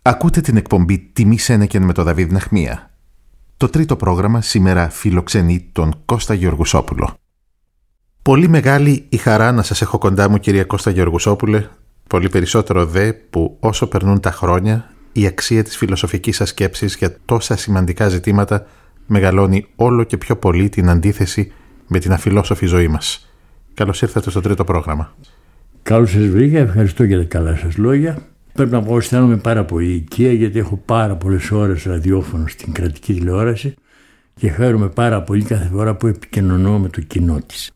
Ακούτε την εκπομπή «Τιμή Σένεκεν» με τον Δαβίδ Ναχμία. Το τρίτο πρόγραμμα σήμερα φιλοξενεί τον Κώστα Γεωργουσόπουλο. Πολύ μεγάλη η χαρά να σας έχω κοντά μου, κυρία Κώστα Γεωργουσόπουλε, πολύ περισσότερο δε που όσο περνούν τα χρόνια η αξία της φιλοσοφικής σας σκέψης για τόσα σημαντικά ζητήματα μεγαλώνει όλο και πιο πολύ την αντίθεση με την αφιλόσοφη ζωή μας. Καλώς ήρθατε στο τρίτο πρόγραμμα. Καλώς σας βρήκα, ευχαριστώ για τα καλά σας λόγια. Πρέπει να πω ότι αισθάνομαι πάρα πολύ οικία, γιατί έχω πάρα πολλές ώρες ραδιόφωνο στην κρατική τηλεόραση και χαίρομαι πάρα πολύ κάθε φορά που επικοινωνώ με το κοινό της.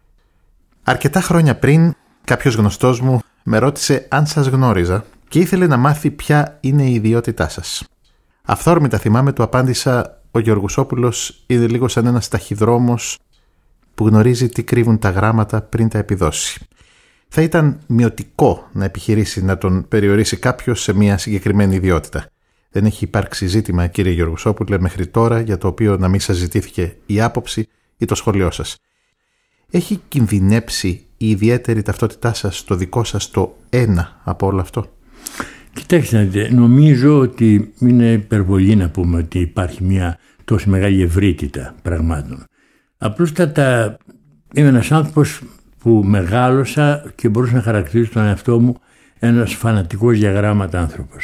Αρκετά χρόνια πριν, κάποιος γνωστός μου με ρώτησε αν σας γνώριζα και ήθελε να μάθει ποια είναι η ιδιότητά σας. Αυθόρμητα θυμάμαι, του απάντησα: ο Γεωργουσόπουλος είναι λίγο σαν ένας ταχυδρόμος που γνωρίζει τι κρύβουν τα γράμματα πριν τα επιδώσει. Θα ήταν μειωτικό να επιχειρήσει να τον περιορίσει κάποιος σε μια συγκεκριμένη ιδιότητα. Δεν έχει υπάρξει ζήτημα, κύριε Γεωργουσόπουλε, μέχρι τώρα για το οποίο να μην σας ζητήθηκε η άποψη ή το σχόλιο σας. Έχει κινδυνέψει η ιδιαίτερη ταυτότητά σας, το δικό σας το ένα από όλο αυτό? Κοιτάξτε, νομίζω ότι είναι υπερβολή να πούμε ότι υπάρχει μια τόσο μεγάλη ευρύτητα πραγμάτων. Απλούστατα είμαι ένας άνθρωπος που μεγάλωσα και μπορούσα να χαρακτηρίσω τον εαυτό μου ένας φανατικός για γράμματα άνθρωπος.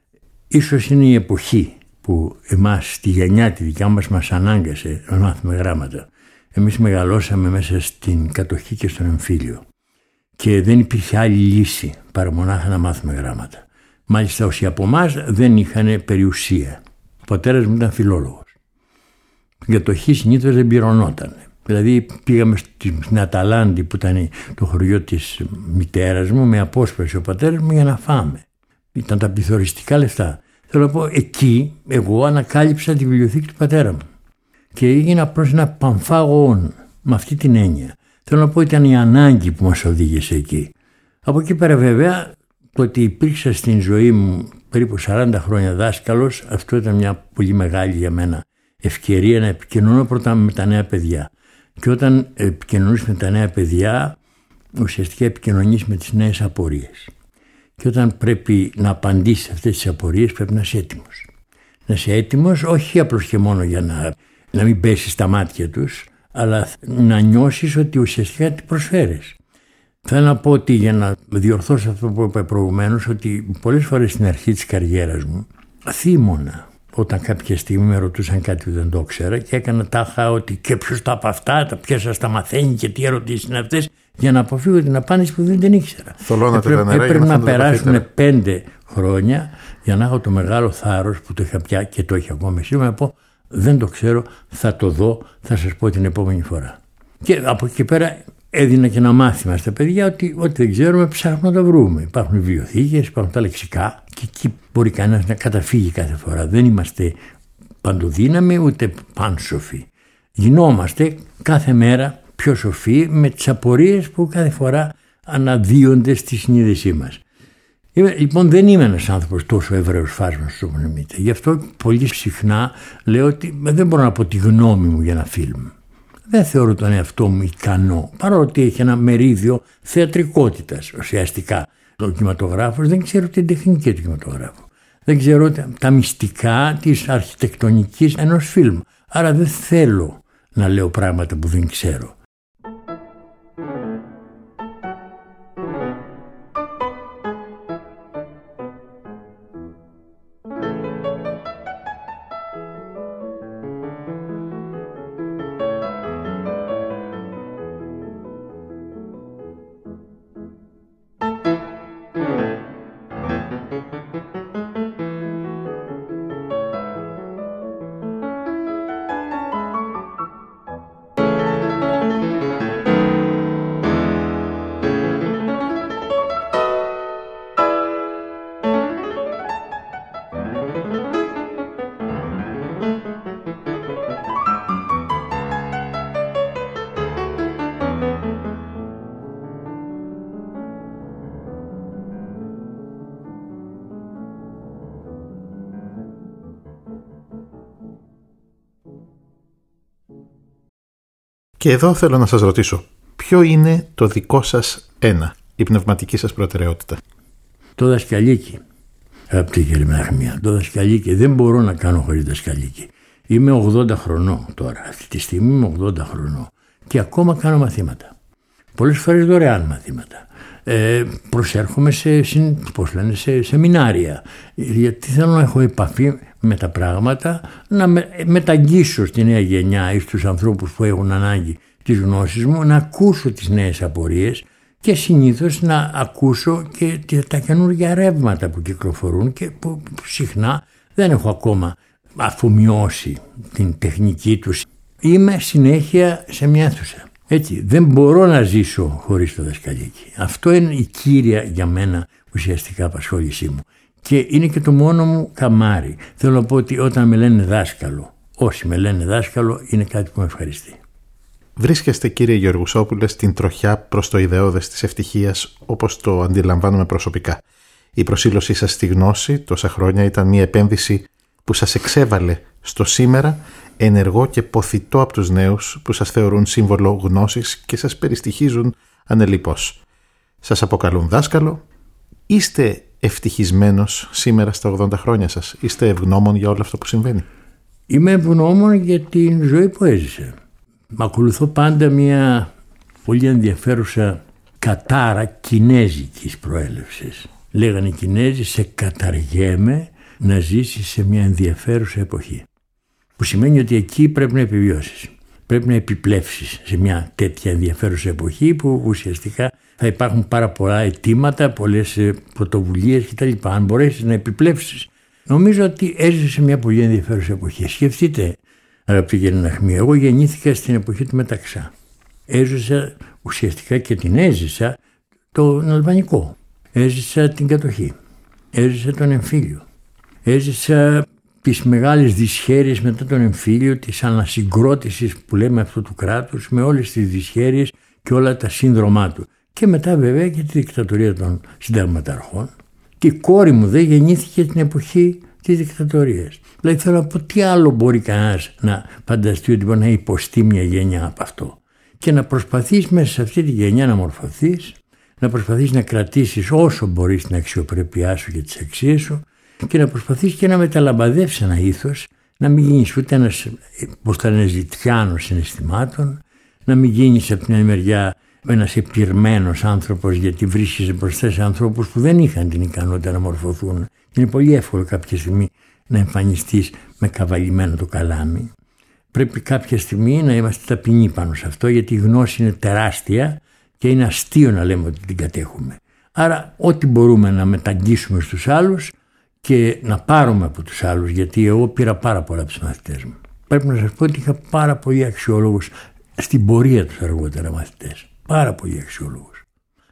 Ίσως είναι η εποχή που εμάς, τη γενιά τη δικιά μας ανάγκασε να μάθουμε γράμματα. Εμείς μεγαλώσαμε μέσα στην κατοχή και στον εμφύλιο και δεν υπήρχε άλλη λύση παρά μονάχα να μάθουμε γράμματα. Μάλιστα όσοι από εμάς δεν είχαν περιουσία. Ο πατέρας μου ήταν φιλόλογος. Την κατοχή συνήθως δεν πληρωνόταν. Δηλαδή πήγαμε στην Αταλάντη που ήταν το χωριό της μητέρας μου με απόσπαση ο πατέρας μου για να φάμε. Ήταν τα πληθωριστικά λεφτά. Θέλω να πω, εκεί εγώ ανακάλυψα τη βιβλιοθήκη του πατέρα μου και έγινα απλώς ένα πανφάγων με αυτή την έννοια. Θέλω να πω, ήταν η ανάγκη που μας οδήγησε εκεί. Από εκεί πέρα βέβαια το ότι υπήρξα στην ζωή μου περίπου 40 χρόνια δάσκαλος, αυτό ήταν μια πολύ μεγάλη για μένα ευκαιρία να επικοινωνώ πρώτα με τα νέα παιδιά. Και όταν επικοινωνείς με τα νέα παιδιά, ουσιαστικά επικοινωνείς με τις νέες απορίες. Και όταν πρέπει να απαντήσεις σε αυτές τις απορίες, πρέπει να είσαι έτοιμος. Να είσαι έτοιμος όχι απλώς και μόνο για να μην πέσεις στα μάτια τους, αλλά να νιώσεις ότι ουσιαστικά τι προσφέρεις. Θέλω να πω ότι, για να διορθώσω αυτό που είπα προηγουμένως, ότι πολλές φορές στην αρχή της καριέρας μου θύμωνα όταν κάποια στιγμή με ρωτούσαν κάτι που δεν το ήξερα και έκανα τάχα ότι και ποιος τα από αυτά, ποιος σας τα μαθαίνει και τι ερωτήσεις είναι αυτές, για να αποφύγω την απάντηση που δεν την ήξερα. Έπρεπε να περάσουν 5 χρόνια για να έχω το μεγάλο θάρρος που το είχα πια και το είχα ακόμα σήμερα να πω: δεν το ξέρω, θα το δω, θα σας πω την επόμενη φορά. Και από εκεί πέρα έδινα και ένα μάθημα στα παιδιά ότι ό,τι δεν ξέρουμε ψάχνουμε να το βρούμε. Υπάρχουν βιβλιοθήκες, υπάρχουν τα λεξικά και εκεί μπορεί κανένας να καταφύγει κάθε φορά. Δεν είμαστε παντοδύναμοι ούτε πάνσοφοι. Γινόμαστε κάθε μέρα πιο σοφοί με τις απορίες που κάθε φορά αναδύονται στη συνείδησή μας. Λοιπόν, δεν είμαι ένας άνθρωπος τόσο ευρέως φάσμας όσο νομίζετε. Γι' αυτό πολύ συχνά λέω ότι δεν μπορώ να πω τη γνώμη μου για ένα φιλμ. Δεν θεωρώ τον εαυτό μου ικανό, παρότι έχει ένα μερίδιο θεατρικότητας ουσιαστικά. Ο κινηματογράφος δεν ξέρω την τεχνική του κινηματογράφου. Δεν ξέρω τα μυστικά της αρχιτεκτονικής ενός φιλμ. Άρα δεν θέλω να λέω πράγματα που δεν ξέρω. Και εδώ θέλω να σας ρωτήσω, ποιο είναι το δικό σας ένα, η πνευματική σας προτεραιότητα? Το δασκαλίκι. αγαπητή κύριε Μεναχμία. Το δασκαλίκι δεν μπορώ να κάνω χωρίς δασκαλίκι. Είμαι 80 χρονών τώρα. Αυτή τη στιγμή είμαι 80 χρονών. Και ακόμα κάνω μαθήματα. Πολλές φορές δωρεάν μαθήματα. Προσέρχομαι σε σεμινάρια. Γιατί θέλω να έχω επαφή με τα πράγματα, να μεταγγίσω στη νέα γενιά ή στους ανθρώπους που έχουν ανάγκη της γνώσης μου, να ακούσω τις νέες απορίες και συνήθως να ακούσω και τα καινούργια ρεύματα που κυκλοφορούν και που συχνά δεν έχω ακόμα αφομοιώσει την τεχνική τους. Είμαι συνέχεια σε μια αίθουσα. Έτσι, δεν μπορώ να ζήσω χωρίς το δασκαλίκι. Αυτό είναι η κύρια για μένα ουσιαστικά απασχόλησή μου. Και είναι και το μόνο μου καμάρι. Θέλω να πω ότι όταν με λένε δάσκαλο, όσοι με λένε δάσκαλο, είναι κάτι που με ευχαριστεί. Βρίσκεστε, κύριε Γεωργουσόπουλε, στην τροχιά προς το ιδεώδες της ευτυχίας, όπως το αντιλαμβάνομαι προσωπικά. Η προσήλωσή σας στη γνώση τόσα χρόνια ήταν μια επένδυση που σας εξέβαλε στο σήμερα, ενεργό και ποθητό από τους νέους που σας θεωρούν σύμβολο γνώσης και σας περιστοιχίζουν ανελιπώς. Σας αποκαλούν δάσκαλο. Είστε ευτυχισμένος σήμερα στα 80 χρόνια σας? Είστε ευγνώμων για όλο αυτό που συμβαίνει? Είμαι ευγνώμων για την ζωή που έζησα. Μ' ακολουθώ πάντα μια πολύ ενδιαφέρουσα κατάρα κινέζικης προέλευσης. Λέγανε οι Κινέζοι, σε καταργέμαι να ζήσεις σε μια ενδιαφέρουσα εποχή. Που σημαίνει ότι εκεί πρέπει να επιβιώσεις. Πρέπει να επιπλέψεις σε μια τέτοια ενδιαφέρουσα εποχή που ουσιαστικά θα υπάρχουν πάρα πολλά αιτήματα, πολλές πρωτοβουλίες κτλ. Αν μπορέσεις να επιπλέψεις, νομίζω ότι έζησε σε μια πολύ ενδιαφέρουσα εποχή. Σκεφτείτε, αγαπητή κύριε Μεναχμία, εγώ γεννήθηκα στην εποχή του Μεταξά. Έζησα ουσιαστικά και την έζησα τον Αλβανικό. Έζησα την κατοχή. Έζησα τον εμφύλιο. Έζησα τις μεγάλες δυσχέρειες μετά τον εμφύλιο, της ανασυγκρότησης που λέμε αυτού του κράτους, με όλες τις δυσχέρειες και όλα τα σύνδρομά του. Και μετά βέβαια και τη δικτατορία των συνταγματαρχών. Και η κόρη μου δεν γεννήθηκε την εποχή της δικτατορίας. Δηλαδή θέλω να πω, τι άλλο μπορεί κανένας να φανταστεί ότι μπορεί να υποστεί μια γενιά από αυτό? Και να προσπαθείς μέσα σε αυτή τη γενιά να μορφωθείς, να προσπαθείς να κρατήσεις όσο μπορείς την αξιοπρέπειά σου και τις αξίες σου και να προσπαθείς και να μεταλαμπαδεύσεις ένα ήθος, να μην γίνεις ούτε ένας, πώς θα λένε, ζητιάνος συναισθημάτων, να μην γίνεις από την άλλη μεριά ένας επιρμένος άνθρωπος, γιατί βρίσκεσαι μπροστά σε ανθρώπους που δεν είχαν την ικανότητα να μορφωθούν. Είναι πολύ εύκολο κάποια στιγμή να εμφανιστείς με καβαλημένο το καλάμι. Πρέπει κάποια στιγμή να είμαστε ταπεινοί πάνω σε αυτό, γιατί η γνώση είναι τεράστια και είναι αστείο να λέμε ότι την κατέχουμε. Άρα ό,τι μπορούμε να μεταγγίσουμε στους άλλους και να πάρουμε από τους άλλους, γιατί εγώ πήρα πάρα πολλά από τους μαθητές μου. Πρέπει να σας πω ότι είχα πάρα πολύ αξιόλογους στην πορεία τους αργότερα μαθητές. Πάρα πολύ αξιόλογους.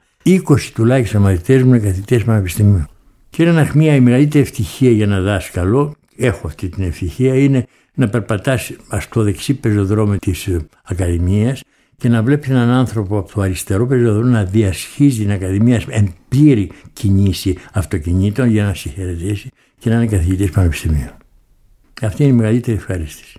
20 τουλάχιστον μαθητές μου είναι καθηγητές πανεπιστημίου. Κύριε Μεναχμία, η μεγαλύτερη ευτυχία για ένα δάσκαλο, έχω αυτή την ευτυχία, είναι να περπατάς στο δεξί πεζοδρόμιο της Ακαδημίας και να βλέπεις έναν άνθρωπο από το αριστερό πεζοδρόμιο να διασχίζει την Ακαδημία εν πλήρη κινήσει αυτοκινήτων για να σε χαιρετήσει και να είναι καθηγητής πανεπιστημίου. Αυτή είναι η μεγαλύτερη ευχαρίστηση.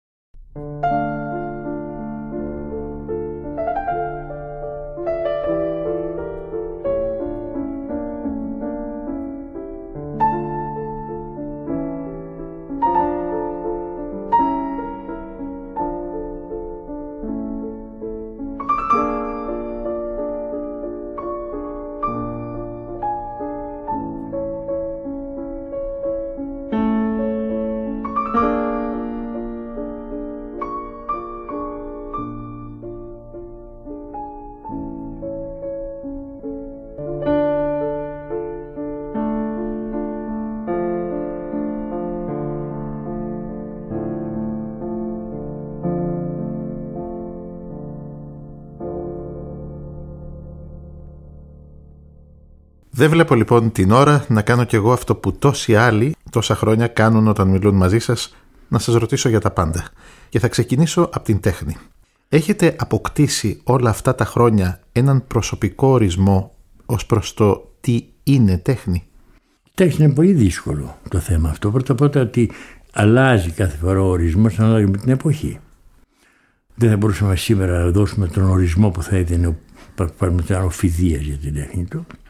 Δεν βλέπω λοιπόν την ώρα να κάνω κι εγώ αυτό που τόσοι άλλοι τόσα χρόνια κάνουν όταν μιλούν μαζί σας, να σας ρωτήσω για τα πάντα. Και θα ξεκινήσω από την τέχνη. Έχετε αποκτήσει όλα αυτά τα χρόνια έναν προσωπικό ορισμό ως προς το τι είναι τέχνη? Τέχνη είναι πολύ δύσκολο το θέμα αυτό. Πρώτα ότι αλλάζει κάθε φορά ο ορισμός ανάλογα με την εποχή. Δεν θα μπορούσαμε σήμερα να δώσουμε τον ορισμό που θα έδινε ο Φιδίας για την τέχνη του.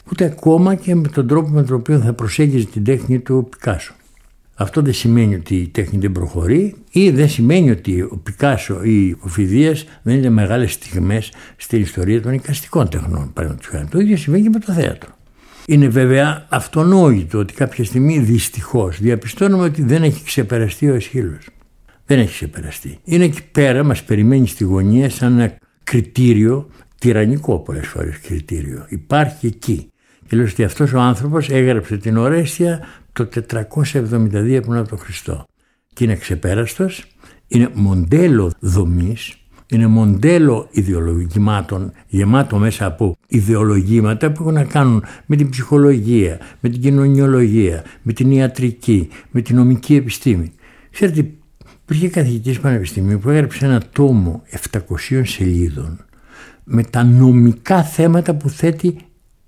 ούτε ακόμα και με τον τρόπο με τον οποίο θα προσέγγιζε την τέχνη του ο Πικάσο. Αυτό δεν σημαίνει ότι η τέχνη δεν προχωρεί ή δεν σημαίνει ότι ο Πικάσο ή ο Φιδίας δεν είναι μεγάλες στιγμές στην ιστορία των εικαστικών τεχνών. Το ίδιο συμβαίνει και με το θέατρο. Είναι βέβαια αυτονόητο ότι κάποια στιγμή δυστυχώς διαπιστώνουμε ότι δεν έχει ξεπεραστεί ο Αισχύλος. Δεν έχει ξεπεραστεί. Είναι εκεί πέρα, μας περιμένει στη γωνία σαν ένα κριτήριο, τυραννικό πολλές φορές κριτήριο. Υπάρχει εκεί. Και λέω ότι αυτός ο άνθρωπος έγραψε την Ορέστια το 472 πριν τον Χριστό. Και είναι ξεπέραστος, είναι μοντέλο δομής, είναι μοντέλο ιδεολογημάτων, γεμάτο μέσα από ιδεολογήματα που έχουν να κάνουν με την ψυχολογία, με την κοινωνιολογία, με την ιατρική, με την νομική επιστήμη. Ξέρετε, υπήρχε καθηγητής πανεπιστημίου που έγραψε ένα τόμο 700 σελίδων με τα νομικά θέματα που θέτει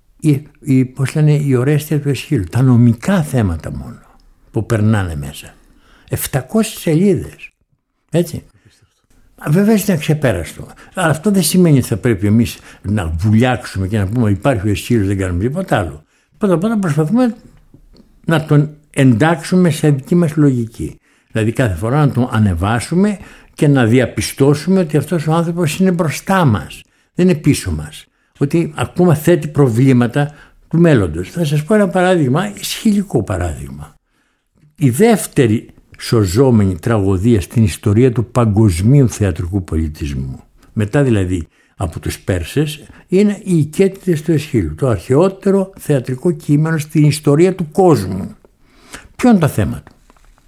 η Ορέστια του Αισχύλου. Τα νομικά θέματα μόνο που περνάνε μέσα. 700 σελίδες. Έτσι. Βέβαια είναι αξεπέραστο. Αλλά αυτό δεν σημαίνει ότι θα πρέπει εμείς να βουλιάξουμε και να πούμε υπάρχει ο Αισχύλος, δεν κάνουμε τίποτα άλλο. Πρώτα προσπαθούμε να τον εντάξουμε σε δική μας λογική. Δηλαδή κάθε φορά να τον ανεβάσουμε και να διαπιστώσουμε ότι αυτός ο άνθρωπος είναι μπροστά μας, δεν είναι πίσω μας. Ότι ακόμα θέτει προβλήματα του μέλλοντος. Θα σας πω ένα παράδειγμα, αισχυλικό παράδειγμα. Η δεύτερη σωζόμενη τραγωδία στην ιστορία του παγκοσμίου θεατρικού πολιτισμού, μετά δηλαδή από τους Πέρσες, είναι οι Οικέτηδες του Αισχύλου, το αρχαιότερο θεατρικό κείμενο στην ιστορία του κόσμου. Ποιο είναι το θέμα του?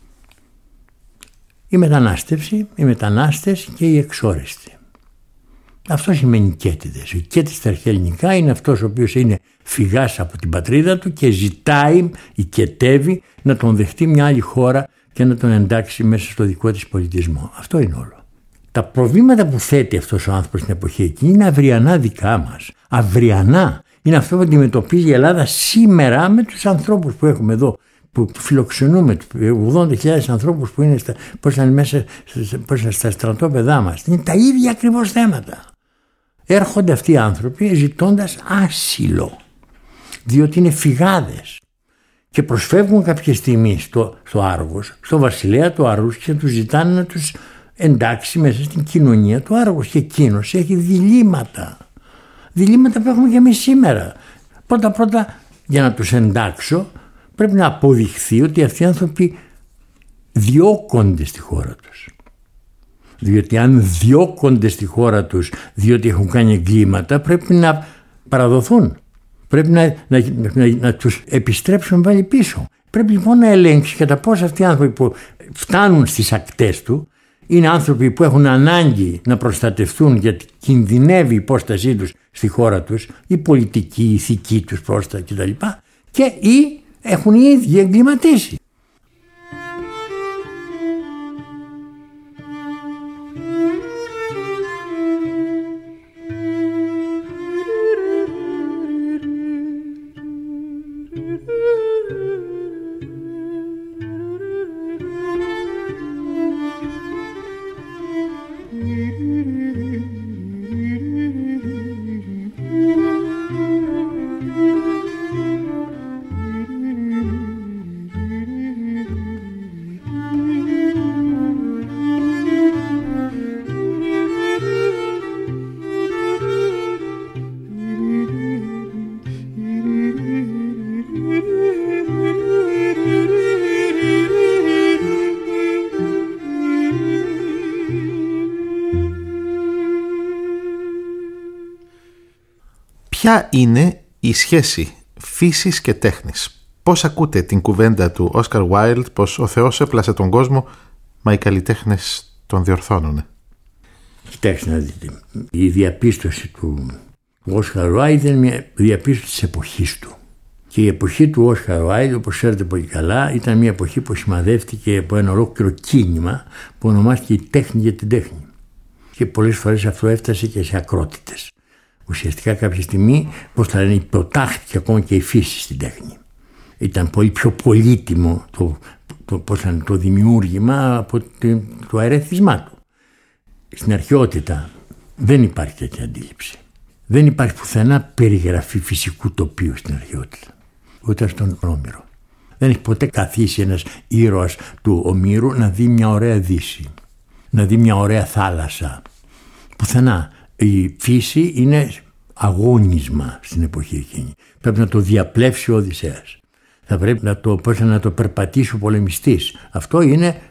Η μετανάστευση, οι μετανάστες και οι εξόρεστοι. Αυτό σημαίνει Οικέτηδες. Ο Οικέτης στα αρχαία ελληνικά είναι αυτός ο οποίος είναι φυγάς από την πατρίδα του και ζητάει, οικετεύει να τον δεχτεί μια άλλη χώρα και να τον εντάξει μέσα στο δικό της πολιτισμό. Αυτό είναι όλο. Τα προβλήματα που θέτει αυτός ο άνθρωπος στην εποχή εκείνη είναι αυριανά δικά μας. Αυριανά. Είναι αυτό που αντιμετωπίζει η Ελλάδα σήμερα με τους ανθρώπους που έχουμε εδώ, που φιλοξενούμε, 80.000 ανθρώπους που είναι μέσα στα στρατόπεδά μας. Είναι τα ίδια ακριβώς θέματα. Έρχονται αυτοί οι άνθρωποι ζητώντας άσυλο, διότι είναι φυγάδες και προσφεύγουν κάποια στιγμή στο Άργος, στο βασιλέα του Άργους και τους ζητάνε να τους εντάξει μέσα στην κοινωνία του Άργους και εκείνος έχει διλήμματα που έχουμε και εμείς σήμερα. Πρώτα για να τους εντάξω πρέπει να αποδειχθεί ότι αυτοί οι άνθρωποι διώκονται στη χώρα τους. Διότι αν διώκονται στη χώρα τους διότι έχουν κάνει εγκλήματα, πρέπει να παραδοθούν. Πρέπει να τους επιστρέψουν πάλι πίσω. Πρέπει λοιπόν να ελέγξει κατά πόσο αυτοί οι άνθρωποι που φτάνουν στις ακτές του είναι άνθρωποι που έχουν ανάγκη να προστατευτούν γιατί κινδυνεύει η υπόστασή τους στη χώρα τους, η πολιτική, η ηθική τους πρόσταση κτλ. Και ή έχουν οι ίδιοι εγκληματίσει. Ποια είναι η σχέση φύσης και τέχνης? Πώς ακούτε την κουβέντα του Όσκαρ Βάιλντ πως ο Θεός έπλασε τον κόσμο, μα οι καλλιτέχνες τον διορθώνουνε? Κοιτάξτε να δείτε. Η διαπίστωση του Όσκαρ Βάιλντ είναι μια διαπίστωση της εποχής του. Και η εποχή του Όσκαρ Βάιλντ, όπως ξέρετε πολύ καλά, ήταν μια εποχή που σημαδεύτηκε από ένα ολόκληρο κίνημα που ονομάστηκε η τέχνη για την τέχνη. Και πολλές φορές αυτό έφτασε και σε ακρότητες. Ουσιαστικά κάποια στιγμή, πώς θα λένε, υποτάχθηκε ακόμα και η φύση στην τέχνη. Ήταν πολύ πιο πολύτιμο το δημιούργημα από το αερεθισμά του. Στην αρχαιότητα δεν υπάρχει τέτοια αντίληψη. Δεν υπάρχει πουθενά περιγραφή φυσικού τοπίου στην αρχαιότητα, ούτε στον Όμηρο. Δεν έχει ποτέ καθίσει ένας ήρωας του Ομήρου να δει μια ωραία Δύση, να δει μια ωραία θάλασσα. Πουθενά. Η φύση είναι αγώνισμα στην εποχή εκείνη. Πρέπει να το διαπλέψει ο Οδυσσέας. Θα πρέπει να το περπατήσει ο πολεμιστής. Αυτό είναι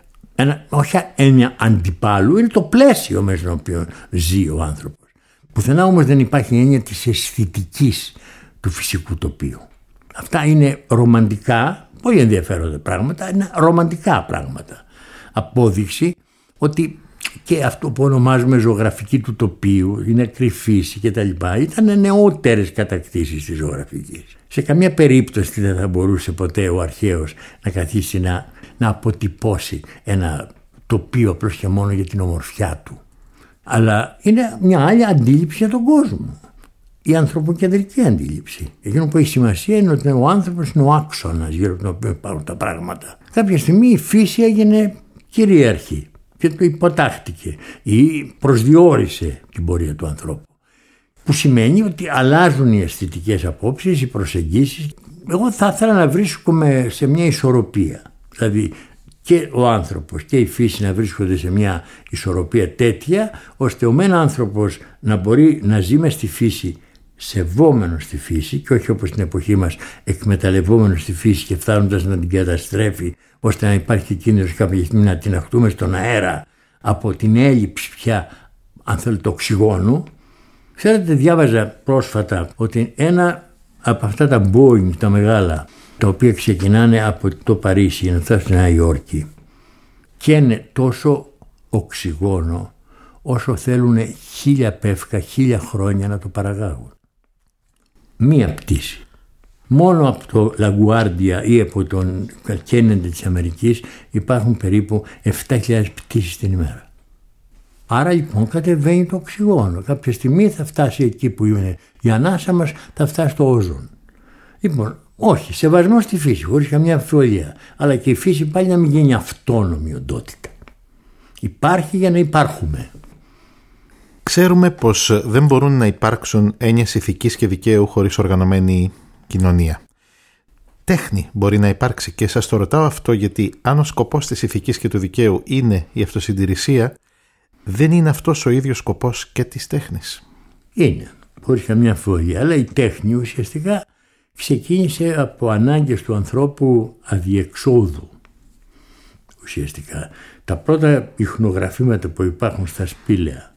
όχι έννοια αντιπάλου, είναι το πλαίσιο μέσα στο οποίο ζει ο άνθρωπος. Πουθενά όμως δεν υπάρχει έννοια της αισθητικής του φυσικού τοπίου. Αυτά είναι ρομαντικά, πολύ ενδιαφέροντα πράγματα, είναι ρομαντικά πράγματα. Απόδειξη ότι και αυτό που ονομάζουμε ζωγραφική του τοπίου, η νεκρή φύση κτλ. Ήταν νεότερες κατακτήσεις της ζωγραφικής. Σε καμία περίπτωση δεν θα μπορούσε ποτέ ο αρχαίος να καθίσει να αποτυπώσει ένα τοπίο απλώς και μόνο για την ομορφιά του. Αλλά είναι μια άλλη αντίληψη για τον κόσμο. Η ανθρωποκεντρική αντίληψη. Εκείνο που έχει σημασία είναι ότι ο άνθρωπος είναι ο άξονας γύρω από τον οποίο υπάρχουν τα πράγματα. Κάποια στιγμή η φύση έγινε κυρίαρχη και το υποτάχτηκε ή προσδιορίσε την πορεία του ανθρώπου. Που σημαίνει ότι αλλάζουν οι αισθητικές απόψεις, οι προσεγγίσεις. Εγώ θα ήθελα να βρίσκομαι σε μια ισορροπία. Δηλαδή και ο άνθρωπος και η φύση να βρίσκονται σε μια ισορροπία τέτοια, ώστε ο μεν άνθρωπος να μπορεί να ζει μες στη φύση, σεβόμενος στη φύση και όχι όπως στην εποχή μας εκμεταλλευόμενος στη φύση και φτάνοντας να την καταστρέφει, ώστε να υπάρχει κίνδυνος κάποια στιγμή να την αχτούμε στον αέρα από την έλλειψη πια, αν θέλετε, οξυγόνου. Ξέρετε, διάβαζα πρόσφατα ότι ένα από αυτά τα Boeing, τα μεγάλα, τα οποία ξεκινάνε από το Παρίσι για να φτάσουν στη Νέα Υόρκη, και είναι τόσο οξυγόνο όσο θέλουν 1000 πεύκα, 1000 χρόνια να το παραγάγουν. Μία πτήση. Μόνο από το LaGuardia ή από τον Kennedy της Αμερικής υπάρχουν περίπου 7.000 πτήσεις την ημέρα. Άρα λοιπόν κατεβαίνει το οξυγόνο. Κάποια στιγμή θα φτάσει εκεί που είναι η ανάσα μας, θα φτάσει στο όζον. Λοιπόν, όχι, σεβασμό στη φύση, χωρίς καμιά αμφιβολία. Αλλά και η φύση πάλι να μην γίνει αυτόνομη οντότητα. Υπάρχει για να υπάρχουμε. Ξέρουμε πως δεν μπορούν να υπάρξουν έννοιες ηθικής και δικαίου χωρίς οργανωμένη κοινωνία. Τέχνη μπορεί να υπάρξει και σας το ρωτάω αυτό γιατί αν ο σκοπός της ηθικής και του δικαίου είναι η αυτοσυντηρησία, δεν είναι αυτός ο ίδιος σκοπός και της τέχνης? Είναι, χωρίς καμιά αμφιβολία. Αλλά η τέχνη ουσιαστικά ξεκίνησε από ανάγκες του ανθρώπου αδιεξόδου. Ουσιαστικά τα πρώτα ιχνογραφήματα που υπάρχουν στα σπήλαια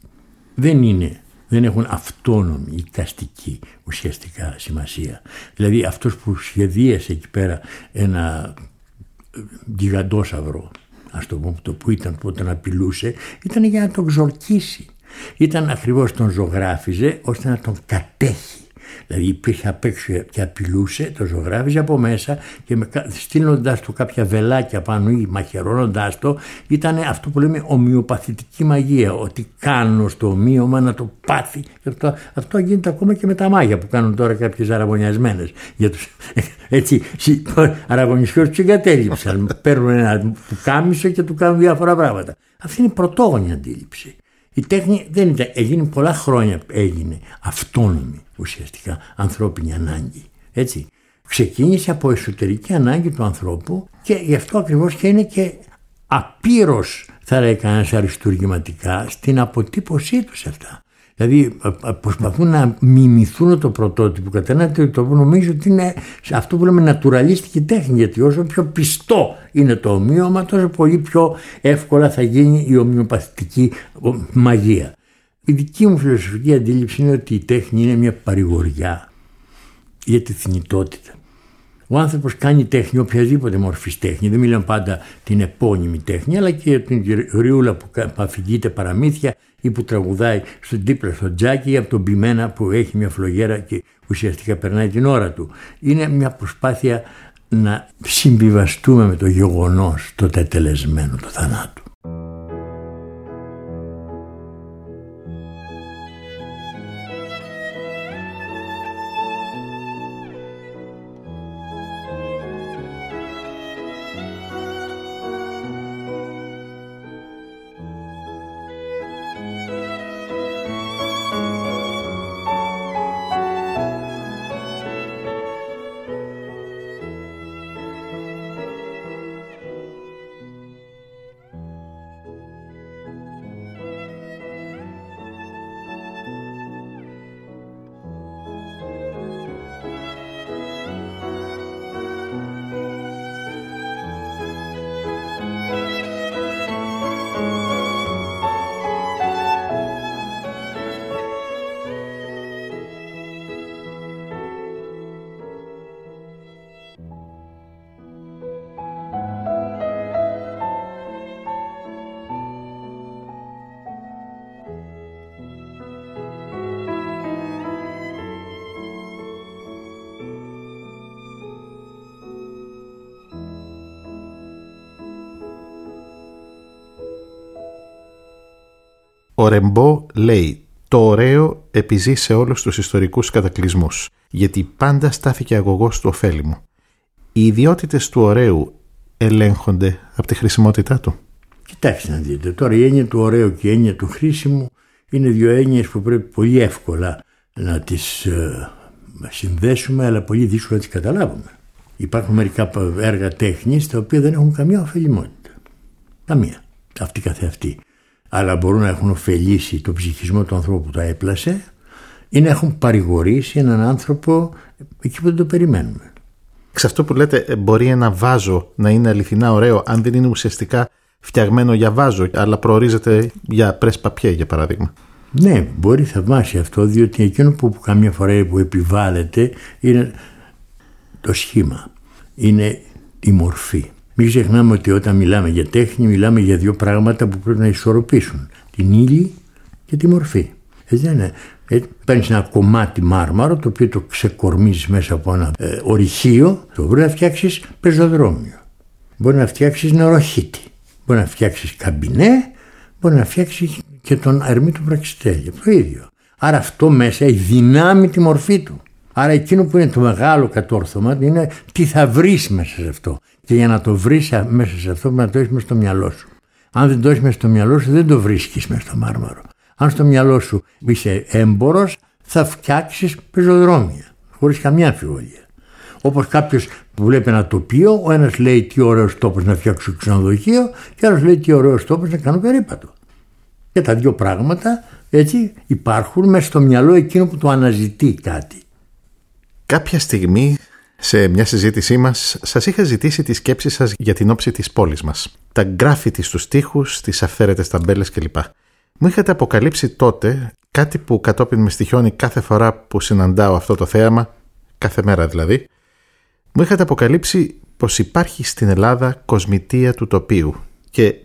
δεν έχουν αυτόνομη εικαστική ουσιαστικά σημασία. Δηλαδή αυτός που σχεδίασε εκεί πέρα ένα γιγαντόσαυρο, ας το πούμε, το που ήταν που τον απειλούσε, ήταν για να τον ξορκίσει. Ήταν ακριβώς τον ζωγράφιζε ώστε να τον κατέχει. Δηλαδή υπήρχε απ' έξω και απειλούσε, το ζωγράφιζε από μέσα και στείλοντας του κάποια βελάκια πάνω ή μαχαιρώνοντας το, ήταν αυτό που λέμε ομοιοπαθητική μαγεία. Ότι κάνω στο ομοίωμα να το πάθει. Αυτό γίνεται ακόμα και με τα μάγια που κάνουν τώρα κάποιες αραβωνιασμένες. Για τους αραβωνισιούς τους εγκατέλειψαν. Παίρνουν ένα πουκάμισο και του κάνουν διάφορα πράγματα. Αυτή είναι η πρωτόγονη αντίληψη. Η τέχνη δεν ήταν, έγινε πολλά χρόνια, έγινε αυτόνομη ουσιαστικά ανθρώπινη ανάγκη. Έτσι. Ξεκίνησε από εσωτερική ανάγκη του ανθρώπου και γι' αυτό ακριβώς και είναι και απείρως, θα λέει κανένας αριστουργηματικά, στην αποτύπωσή τους αυτά. Δηλαδή προσπαθούν να μιμηθούν το πρωτότυπο κατά ένα τρόπο που νομίζω ότι είναι αυτό που λέμε νατουραλίστικη τέχνη, γιατί όσο πιο πιστό είναι το ομοίωμα τόσο πολύ πιο εύκολα θα γίνει η ομοιοπαθητική μαγεία. Η δική μου φιλοσοφική αντίληψη είναι ότι η τέχνη είναι μια παρηγοριά για τη θνητότητα. Ο άνθρωπος κάνει τέχνη, οποιαδήποτε μορφής τέχνη, δεν μιλάμε πάντα την επώνυμη τέχνη, αλλά και την γριούλα που αφηγείται παραμύθια ή που τραγουδάει στον δίπλα στο τζάκι ή από τον πειμένα που έχει μια φλογέρα και ουσιαστικά περνάει την ώρα του. Είναι μια προσπάθεια να συμβιβαστούμε με το γεγονός, το τετελεσμένο του θανάτου. Ο Ρεμπό λέει: «Το ωραίο επιζεί σε όλους τους ιστορικούς κατακλυσμούς, γιατί πάντα στάθηκε αγωγός του ωφέλιμου». Οι ιδιότητες του ωραίου ελέγχονται από τη χρησιμότητά του. Κοιτάξτε να δείτε, τώρα η έννοια του ωραίου και η έννοια του χρήσιμου είναι δύο έννοιες που πρέπει πολύ εύκολα να τις συνδέσουμε, αλλά πολύ δύσκολα να τις καταλάβουμε. Υπάρχουν μερικά έργα τέχνης τα οποία δεν έχουν καμία ωφελιμότητα. Καμία. Αυτή καθεαυτή. Αλλά μπορούν να έχουν ωφελήσει το ψυχισμό του ανθρώπου που τα έπλασε ή να έχουν παρηγορήσει έναν άνθρωπο εκεί που δεν το περιμένουμε. Σε αυτό που λέτε, μπορεί ένα βάζο να είναι αληθινά ωραίο αν δεν είναι ουσιαστικά φτιαγμένο για βάζο, αλλά προορίζεται για πρες παπιέ, για παράδειγμα. Ναι, μπορεί θαυμάσει αυτό, διότι εκείνο που καμιά φορά που επιβάλλεται είναι το σχήμα, είναι η μορφή. Μην ξεχνάμε ότι όταν μιλάμε για τέχνη, μιλάμε για δύο πράγματα που πρέπει να ισορροπήσουν: την ύλη και τη μορφή. Έτσι δεν είναι. Παίρνεις ένα κομμάτι μάρμαρο, το οποίο το ξεκορμίζεις μέσα από ένα ορυχείο, το μπορεί να φτιάξεις πεζοδρόμιο, μπορεί να φτιάξεις νεροχύτη, μπορεί να φτιάξεις καμπινέ, μπορεί να φτιάξεις και τον Ερμή του Πραξιτέλη. Το ίδιο. Άρα αυτό μέσα έχει δυνάμει τη μορφή του. Άρα εκείνο που είναι το μεγάλο κατόρθωμα είναι τι θα βρεις μέσα σε αυτό. Και για να το βρεις μέσα σε αυτό, πρέπει να το έχεις μέσα στο μυαλό σου. Αν δεν το έχεις μέσα στο μυαλό σου, δεν το βρίσκεις μέσα στο μάρμαρο. Αν στο μυαλό σου είσαι έμπορος, θα φτιάξεις πεζοδρόμια, χωρίς καμιά αμφιβολία. Όπως κάποιος που βλέπει ένα τοπίο, ο ένας λέει τι ωραίος τόπος να φτιάξω ξενοδοχείο, και ο άλλος λέει τι ωραίος τόπος να κάνω περίπατο. Και τα δύο πράγματα έτσι υπάρχουν μέσα στο μυαλό εκείνο που το αναζητεί κάτι. Κάποια στιγμή, σε μια συζήτησή μας, σας είχα ζητήσει τη σκέψη σας για την όψη της πόλης μας. Τα γκράφιτι στους τοίχους, τις αυθαίρετες ταμπέλες κλπ. Μου είχατε αποκαλύψει τότε κάτι που κατόπιν με στοιχιώνει κάθε φορά που συναντάω αυτό το θέαμα, κάθε μέρα δηλαδή. Μου είχατε αποκαλύψει πως υπάρχει στην Ελλάδα κοσμητεία του τοπίου και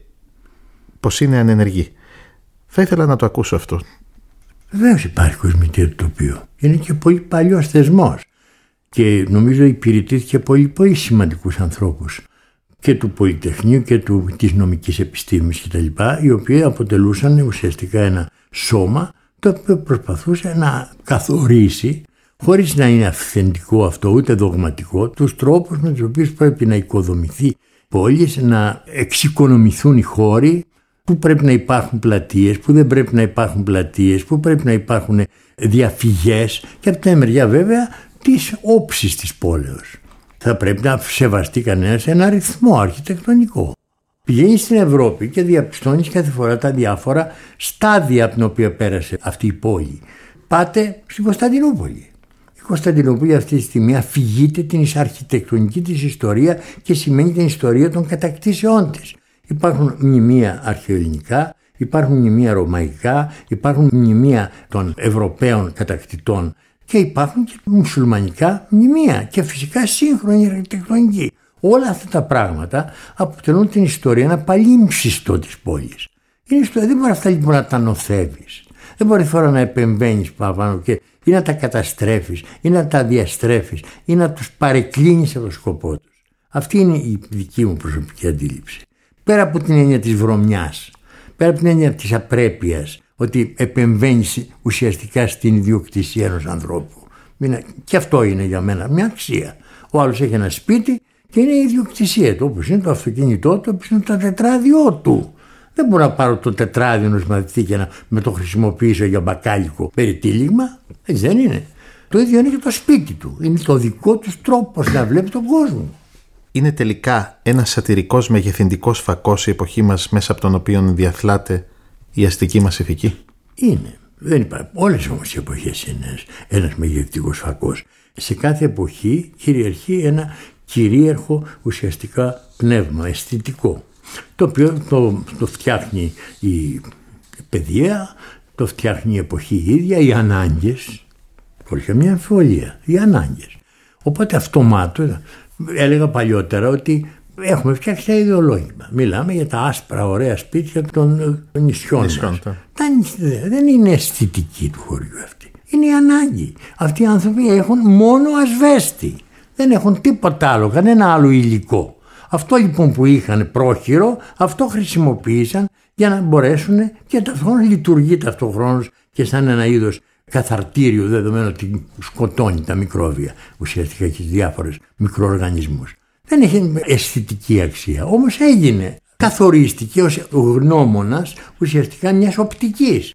πως είναι ανενεργή. Θα ήθελα να το ακούσω αυτό. Βεβαίως υπάρχει κοσμητεία του τοπίου. Είναι και πολύ παλιός θεσμός και νομίζω υπηρετήθηκε πολύ σημαντικούς ανθρώπους και του Πολυτεχνείου και της νομικής επιστήμης κτλ., οι οποίοι αποτελούσαν ουσιαστικά ένα σώμα το οποίο προσπαθούσε να καθορίσει, χωρίς να είναι αυθεντικό αυτό ούτε δογματικό, τους τρόπους με τους οποίους πρέπει να οικοδομηθεί πόλεις, να εξοικονομηθούν οι χώροι, που πρέπει να υπάρχουν πλατείες, που δεν πρέπει να υπάρχουν πλατείες, που πρέπει να υπάρχουν διαφυγές, και από την μεριά βέβαια της όψης της πόλεως. Θα πρέπει να σεβαστεί κανένας ένα ρυθμό αρχιτεκτονικό. Πηγαίνεις στην Ευρώπη και διαπιστώνεις κάθε φορά τα διάφορα στάδια από την οποία πέρασε αυτή η πόλη. Πάτε στην Κωνσταντινούπολη. Η Κωνσταντινούπολη αυτή τη στιγμή αφηγείται την αρχιτεκτονική της ιστορία και σημαίνει την ιστορία των κατακτήσεών της. Υπάρχουν μνημεία αρχαιοελληνικά, υπάρχουν μνημεία ρωμαϊκά, υπάρχουν μνημεία των Ευρωπαίων κατακτητών και υπάρχουν και μουσουλμανικά μνημεία και φυσικά σύγχρονη αρχιτεκτονική. Όλα αυτά τα πράγματα αποτελούν την ιστορία, ένα παλίμψιστο της πόλης. Δεν μπορεί αυτά λοιπόν να τα νοθεύεις. Δεν μπορεί φορά να επεμβαίνεις πάνω και ή να τα καταστρέφεις ή να τα διαστρέφεις ή να τους παρεκκλίνεις από το σκοπό τους. Αυτή είναι η δική μου προσωπική αντίληψη. Πέρα από την έννοια της βρωμιάς, πέρα από την έννοια της απρέπειας, ότι επεμβαίνεις ουσιαστικά στην ιδιοκτησία ενός ανθρώπου. Και αυτό είναι για μένα μια αξία. Ο άλλος έχει ένα σπίτι και είναι η ιδιοκτησία του, όπως είναι το αυτοκίνητό του, όπως είναι το τετράδιό του. Δεν μπορώ να πάρω το τετράδιο ενός μαθητή και να με το χρησιμοποιήσω για μπακάλικο περιτύλιγμα. Έτσι δεν είναι. Το ίδιο είναι και το σπίτι του. Είναι το δικό του τρόπος να βλέπει τον κόσμο. Είναι τελικά ένας σατιρικός μεγεθυντικός φακός η εποχή μας, μέσα από τον οποίο διαθλάται η αστική μας ηθική. Είναι. Δεν υπάρχει. Όλες όμως οι εποχές είναι ένας μεγεθυντικός φακός. Σε κάθε εποχή κυριαρχεί ένα κυρίαρχο ουσιαστικά πνεύμα αισθητικό, το οποίο το φτιάχνει η παιδεία, το φτιάχνει η εποχή ίδια, οι ανάγκες, χωρίς καμία αμφιβολία, οι ανάγκες. Οπότε αυτομάτως έλεγα παλιότερα ότι έχουμε φτιάξει τα ιδεολόγημα. Μιλάμε για τα άσπρα ωραία σπίτια των νησιών μας. Δεν είναι αισθητική του χωριού αυτή. Είναι η ανάγκη. Αυτοί οι άνθρωποι έχουν μόνο ασβέστη. Δεν έχουν τίποτα άλλο, κανένα άλλο υλικό. Αυτό λοιπόν που είχαν πρόχειρο, αυτό χρησιμοποίησαν για να μπορέσουν και ταυτόχρονα λειτουργεί ταυτόχρονος και σαν ένα είδος καθαρτήριο, δεδομένου ότι σκοτώνει τα μικρόβια ουσιαστικά και διάφορες μικροοργανισμούς. Δεν έχει αισθητική αξία, όμως έγινε. Καθορίστηκε ως γνώμονας ουσιαστικά μιας οπτικής.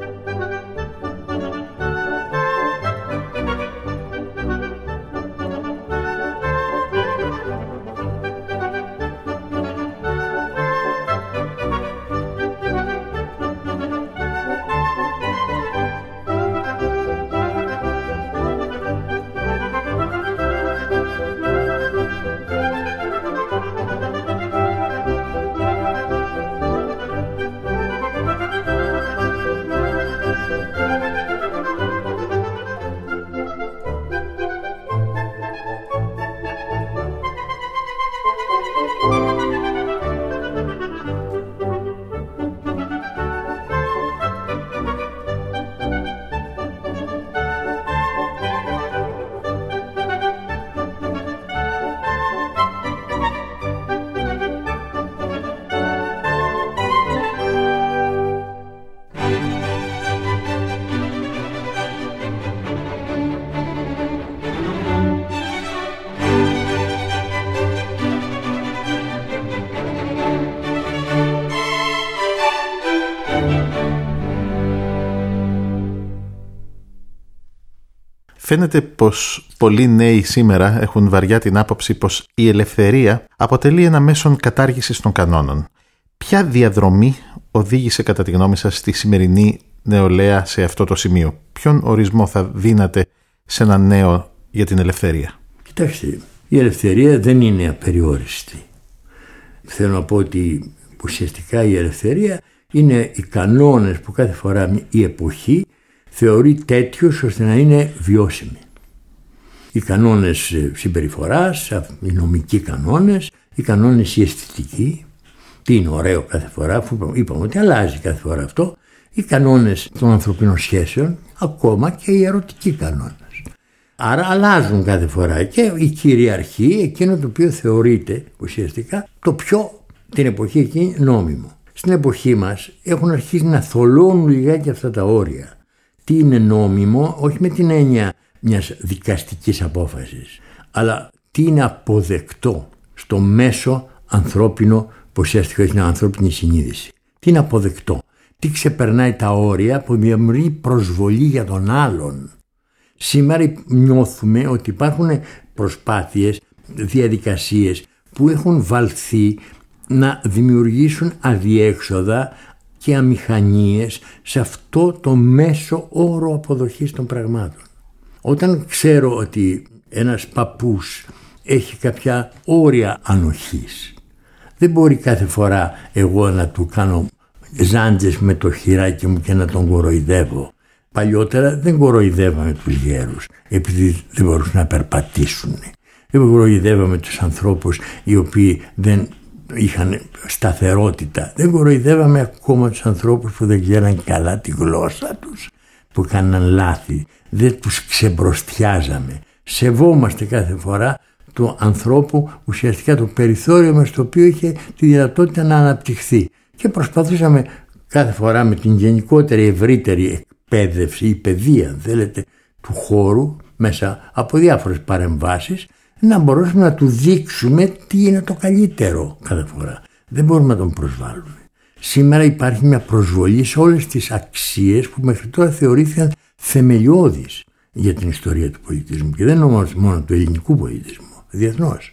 Φαίνεται πως πολλοί νέοι σήμερα έχουν βαριά την άποψη πως η ελευθερία αποτελεί ένα μέσον κατάργησης των κανόνων. Ποια διαδρομή οδήγησε κατά τη γνώμη σας στη σημερινή νεολαία σε αυτό το σημείο? Ποιον ορισμό θα δίνατε σε ένα νέο για την ελευθερία? Κοιτάξτε, η ελευθερία δεν είναι απεριόριστη. Θέλω να πω ότι ουσιαστικά η ελευθερία είναι οι κανόνες που κάθε φορά η εποχή θεωρεί τέτοιους ώστε να είναι βιώσιμοι. Οι κανόνες συμπεριφοράς, οι νομικοί κανόνες, οι κανόνες οι αισθητικοί, τι είναι ωραίο κάθε φορά, αφού είπαμε ότι αλλάζει κάθε φορά αυτό, οι κανόνες των ανθρωπίνων σχέσεων, ακόμα και οι ερωτικοί κανόνες. Άρα αλλάζουν κάθε φορά και η κυριαρχεί εκείνο το οποίο θεωρείται ουσιαστικά το πιο την εποχή εκείνη νόμιμο. Στην εποχή μας έχουν αρχίσει να θολώνουν λιγάκι αυτά τα όρια. Τι είναι νόμιμο, όχι με την έννοια μιας δικαστικής απόφασης, αλλά τι είναι αποδεκτό στο μέσο ανθρώπινο που ουσιαστικά έχει μια ανθρώπινη συνείδηση. Τι είναι αποδεκτό, τι ξεπερνάει τα όρια που δημιουργεί προσβολή για τον άλλον. Σήμερα νιώθουμε ότι υπάρχουν προσπάθειες, διαδικασίες που έχουν βαλθεί να δημιουργήσουν αδιέξοδα και αμηχανίες σε αυτό το μέσο όρο αποδοχής των πραγμάτων. Όταν ξέρω ότι ένας παππούς έχει κάποια όρια ανοχής, δεν μπορεί κάθε φορά εγώ να του κάνω ζάντζες με το χειράκι μου και να τον κοροϊδεύω. Παλιότερα δεν κοροϊδεύαμε τους γέρους επειδή δεν μπορούσαν να περπατήσουν. Δεν κοροϊδεύαμε τους ανθρώπους οι οποίοι δεν είχαν σταθερότητα. Δεν κοροϊδεύαμε ακόμα τους ανθρώπους που δεν ξέραν καλά τη γλώσσα τους, που κάναν λάθη. Δεν τους ξεμπροστιάζαμε. Σεβόμαστε κάθε φορά του ανθρώπου, ουσιαστικά το περιθώριο μας το οποίο είχε τη δυνατότητα να αναπτυχθεί. Και προσπαθούσαμε κάθε φορά με την γενικότερη ευρύτερη εκπαίδευση ή παιδεία, αν θέλετε, του χώρου, μέσα από διάφορες παρεμβάσεις, να μπορέσουμε να του δείξουμε τι είναι το καλύτερο κάθε φορά. Δεν μπορούμε να τον προσβάλλουμε. Σήμερα υπάρχει μια προσβολή σε όλες τις αξίες που μέχρι τώρα θεωρήθηκαν θεμελιώδεις για την ιστορία του πολιτισμού, και δεν είναι μόνο του ελληνικού πολιτισμού, διεθνώς.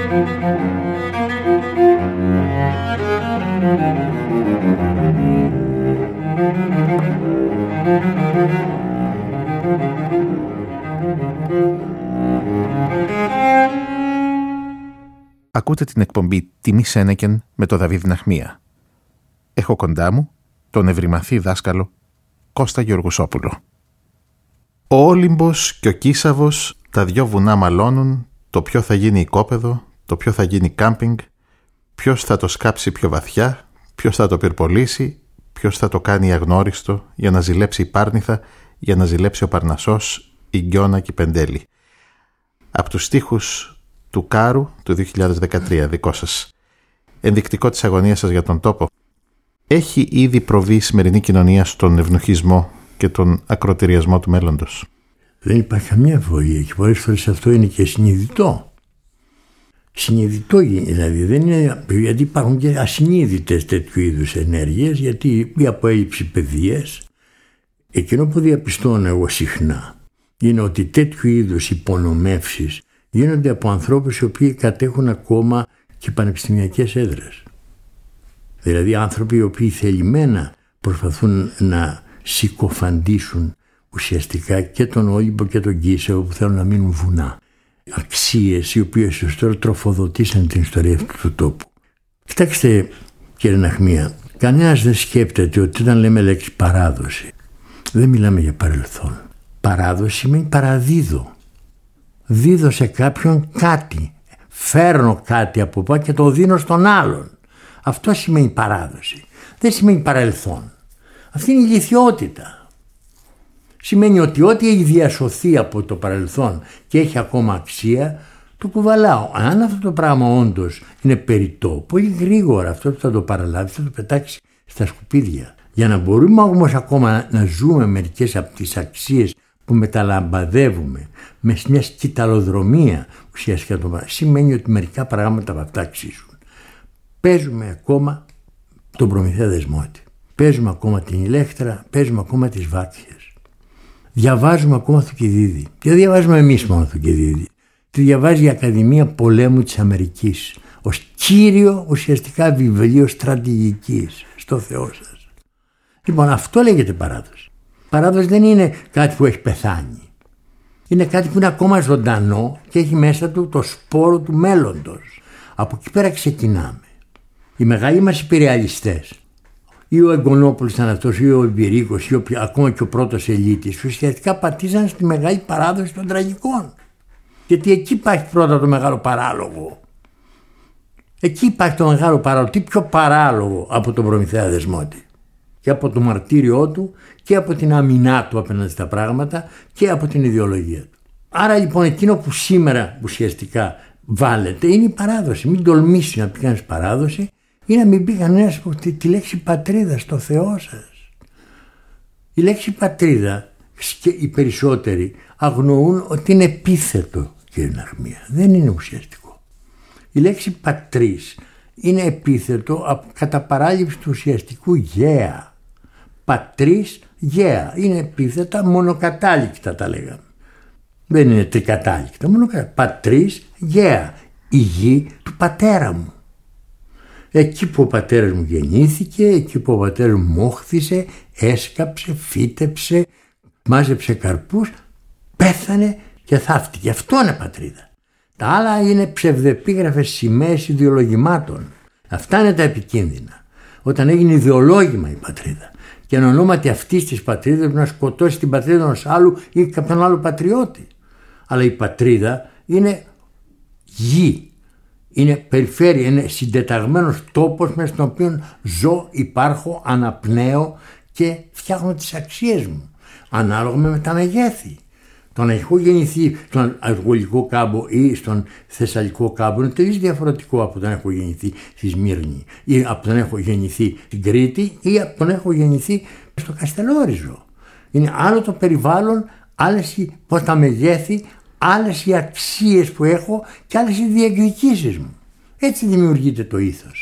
Ακούτε την εκπομπή «Τιμή Σένεκεν» με τον Δαβίδ Ναχμία. Έχω κοντά μου τον ευρυμαθή δάσκαλο Κώστα Γεωργουσόπουλο. Ο Όλυμπος και ο Κίσαβος, τα δυο βουνά μαλώνουν, το ποιο θα γίνει οικόπεδο, το ποιο θα γίνει κάμπινγκ, ποιος θα το σκάψει πιο βαθιά, ποιος θα το πυρπολίσει, ποιος θα το κάνει αγνώριστο για να ζηλέψει η Πάρνηθα, για να ζηλέψει ο Παρνασσός, η Γκιώνα και η Πεντέλη. Από τους στίχους του Κάρου του 2013, δικό σας. Ενδεικτικό της αγωνίας σας για τον τόπο. Έχει ήδη προβεί η σημερινή κοινωνία στον ευνουχισμό και τον ακροτηριασμό του μέλλοντος? Δεν υπάρχει καμία αμφιβολία και πολλές φορές αυτό είναι και συνειδητό. Συνειδητό δηλαδή, δεν είναι, γιατί υπάρχουν και ασυνείδητες τέτοιου είδους ενέργειες, γιατί η από έλλειψη παιδείας, εκείνο που διαπιστώνω εγώ συχνά είναι ότι τέτοιου είδους υπονομεύσεις γίνονται από ανθρώπους οι οποίοι κατέχουν ακόμα και πανεπιστημιακές έδρες. Δηλαδή άνθρωποι οι οποίοι θελημένα προσπαθούν να συκοφαντήσουν ουσιαστικά και τον Όλυμπο και τον Κίσαβο που θέλουν να μείνουν βουνά. Αξίες οι οποίες ως τώρα τροφοδοτήσαν την ιστορία αυτού του τόπου. Κοιτάξτε κύριε Ναχμία, κανένας δεν σκέπτεται ότι όταν λέμε λέξη παράδοση δεν μιλάμε για παρελθόν. Παράδοση σημαίνει παραδίδω. Δίδω σε κάποιον κάτι. Φέρνω κάτι από πάνω και το δίνω στον άλλον. Αυτό σημαίνει παράδοση. Δεν σημαίνει παρελθόν. Αυτή είναι η ηλιθιότητα. Σημαίνει ότι ό,τι έχει διασωθεί από το παρελθόν και έχει ακόμα αξία, το κουβαλάω. Αν αυτό το πράγμα όντως είναι περιττό, πολύ γρήγορα αυτό που θα το παραλάβει θα το πετάξει στα σκουπίδια. Για να μπορούμε όμως ακόμα να ζούμε μερικές από τις αξίες που μεταλαμπαδεύουμε με μια σκυταλοδρομία ουσιαστικά το πράγμα, σημαίνει ότι μερικά πράγματα από αυτά αξίζουν. Παίζουμε ακόμα τον Προμηθέα Δεσμότη. Παίζουμε ακόμα την Ηλέκτρα, παίζουμε ακόμα τις Βάκχες. Διαβάζουμε ακόμα Θουκυδίδη. Και δεν διαβάζουμε εμείς μόνο Θουκυδίδη. Τη διαβάζει η Ακαδημία Πολέμου της Αμερικής ως κύριο ουσιαστικά βιβλίο στρατηγικής στο Θεό σας. Λοιπόν, αυτό λέγεται παράδοση. Παράδοση δεν είναι κάτι που έχει πεθάνει. Είναι κάτι που είναι ακόμα ζωντανό και έχει μέσα του το σπόρο του μέλλοντος. Από εκεί πέρα ξεκινάμε. Οι μεγάλοι μας υπεριαλιστές, ή ο Εγκονόπουλος ήταν αυτός, ή ο Εμπειρίκος, ή ακόμα και ο πρώτος Ελίτης, ουσιαστικά πατήσαν στη μεγάλη παράδοση των τραγικών. Γιατί εκεί υπάρχει πρώτα το μεγάλο παράλογο. Εκεί υπάρχει το μεγάλο παράλογο. Τι πιο παράλογο από τον Προμηθέα Δεσμότη? Και από το μαρτύριό του και από την αμυνά του απέναντι στα πράγματα και από την ιδεολογία του. Άρα λοιπόν εκείνο που σήμερα ουσιαστικά βάλετε είναι η παράδοση. Μην τολμήσει να πει κανείς παράδοση ή να μην πει κανένας τη λέξη πατρίδα στο Θεό σας. Η λέξη πατρίδα και οι περισσότεροι αγνοούν ότι είναι επίθετο, κύριε Ναχμία. Δεν είναι ουσιαστικό. Η λέξη πατρίς είναι επίθετο κατά παράληψη του ουσιαστικού γέα. Πατρίς, γέα. Είναι επίθετα μονοκατάληκτα τα λέγαμε. Δεν είναι τρικατάληκτα. Πατρίς, γέα. Η γη του πατέρα μου. Εκεί που ο πατέρας μου γεννήθηκε, εκεί που ο πατέρας μου μόχθησε, έσκαψε, φύτεψε, μάζεψε καρπούς, πέθανε και θαύτηκε. Αυτό είναι πατρίδα. Τα άλλα είναι ψευδεπίγραφες σημαίες ιδεολογημάτων. Αυτά είναι τα επικίνδυνα. Όταν έγινε ιδεολόγημα η πατρίδα και εν ονόματι αυτής της πατρίδας να σκοτώσει την πατρίδα ενός άλλου ή κάποιον άλλο πατριώτη. Αλλά η πατρίδα είναι γη. Είναι περιφέρεια, είναι συντεταγμένος τόπος μέσα στον οποίο ζω, υπάρχω, αναπνέω και φτιάχνω τις αξίες μου ανάλογα με τα μεγέθη. Το να έχω γεννηθεί στον Αργολικό κάμπο ή στον Θεσσαλικό κάμπο είναι τελείως διαφορετικό από το να έχω γεννηθεί στη Σμύρνη ή από το να έχω γεννηθεί στην Κρήτη ή από το να έχω γεννηθεί στο Καστελόριζο. Είναι άλλο το περιβάλλον, άλλες τα μεγέθη, άλλες οι αξίες που έχω και άλλες οι διεκδικήσεις μου. Έτσι δημιουργείται το ήθος.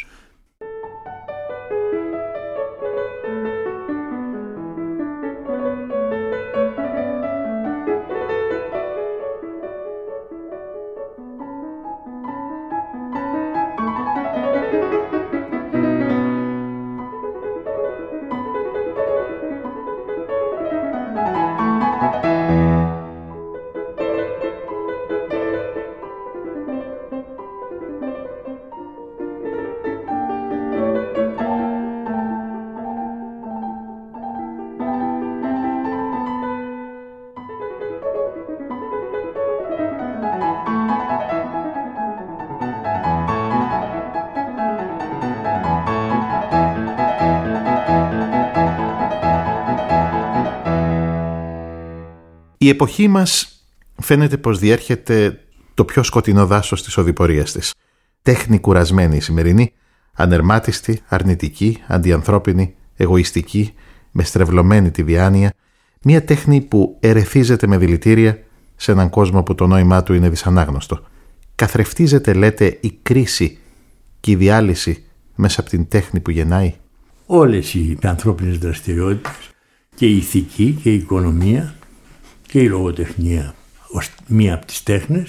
Η εποχή μας φαίνεται πως διέρχεται το πιο σκοτεινό δάσος της οδηπορίας της. Τέχνη κουρασμένη η σημερινή, ανερμάτιστη, αρνητική, αντιανθρώπινη, εγωιστική, με στρεβλωμένη τη διάνοια, μια τέχνη που ερεθίζεται με δηλητήρια σε έναν κόσμο που το νόημά του είναι δυσανάγνωστο. Καθρεφτίζεται, λέτε, η κρίση και η διάλυση μέσα από την τέχνη που γεννάει. Όλες οι ανθρώπινες δραστηριότητες, και η ηθική και η οικονομία και η λογοτεχνία ως μία από τις τέχνες,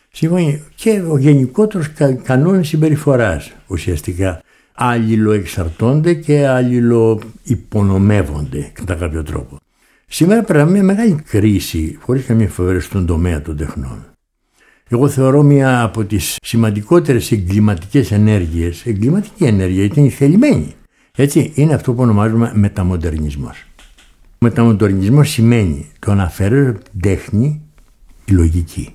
και ο γενικότερος κανόνες συμπεριφοράς ουσιαστικά αλληλοεξαρτώνται και αλληλοϋπονομεύονται κατά κάποιο τρόπο. Σήμερα περνάμε μια μεγάλη κρίση, χωρίς καμία φοβερή, στον τομέα των τεχνών. Εγώ θεωρώ μία από τις σημαντικότερες εγκληματικές ενέργειες, εγκληματική ενέργεια, γιατί είναι θελημένη. Έτσι, είναι αυτό που ονομάζουμε μεταμοντερνισμός. Ο μεταμοντερνισμός σημαίνει το να αφαιρέσει από την τέχνη τη λογική.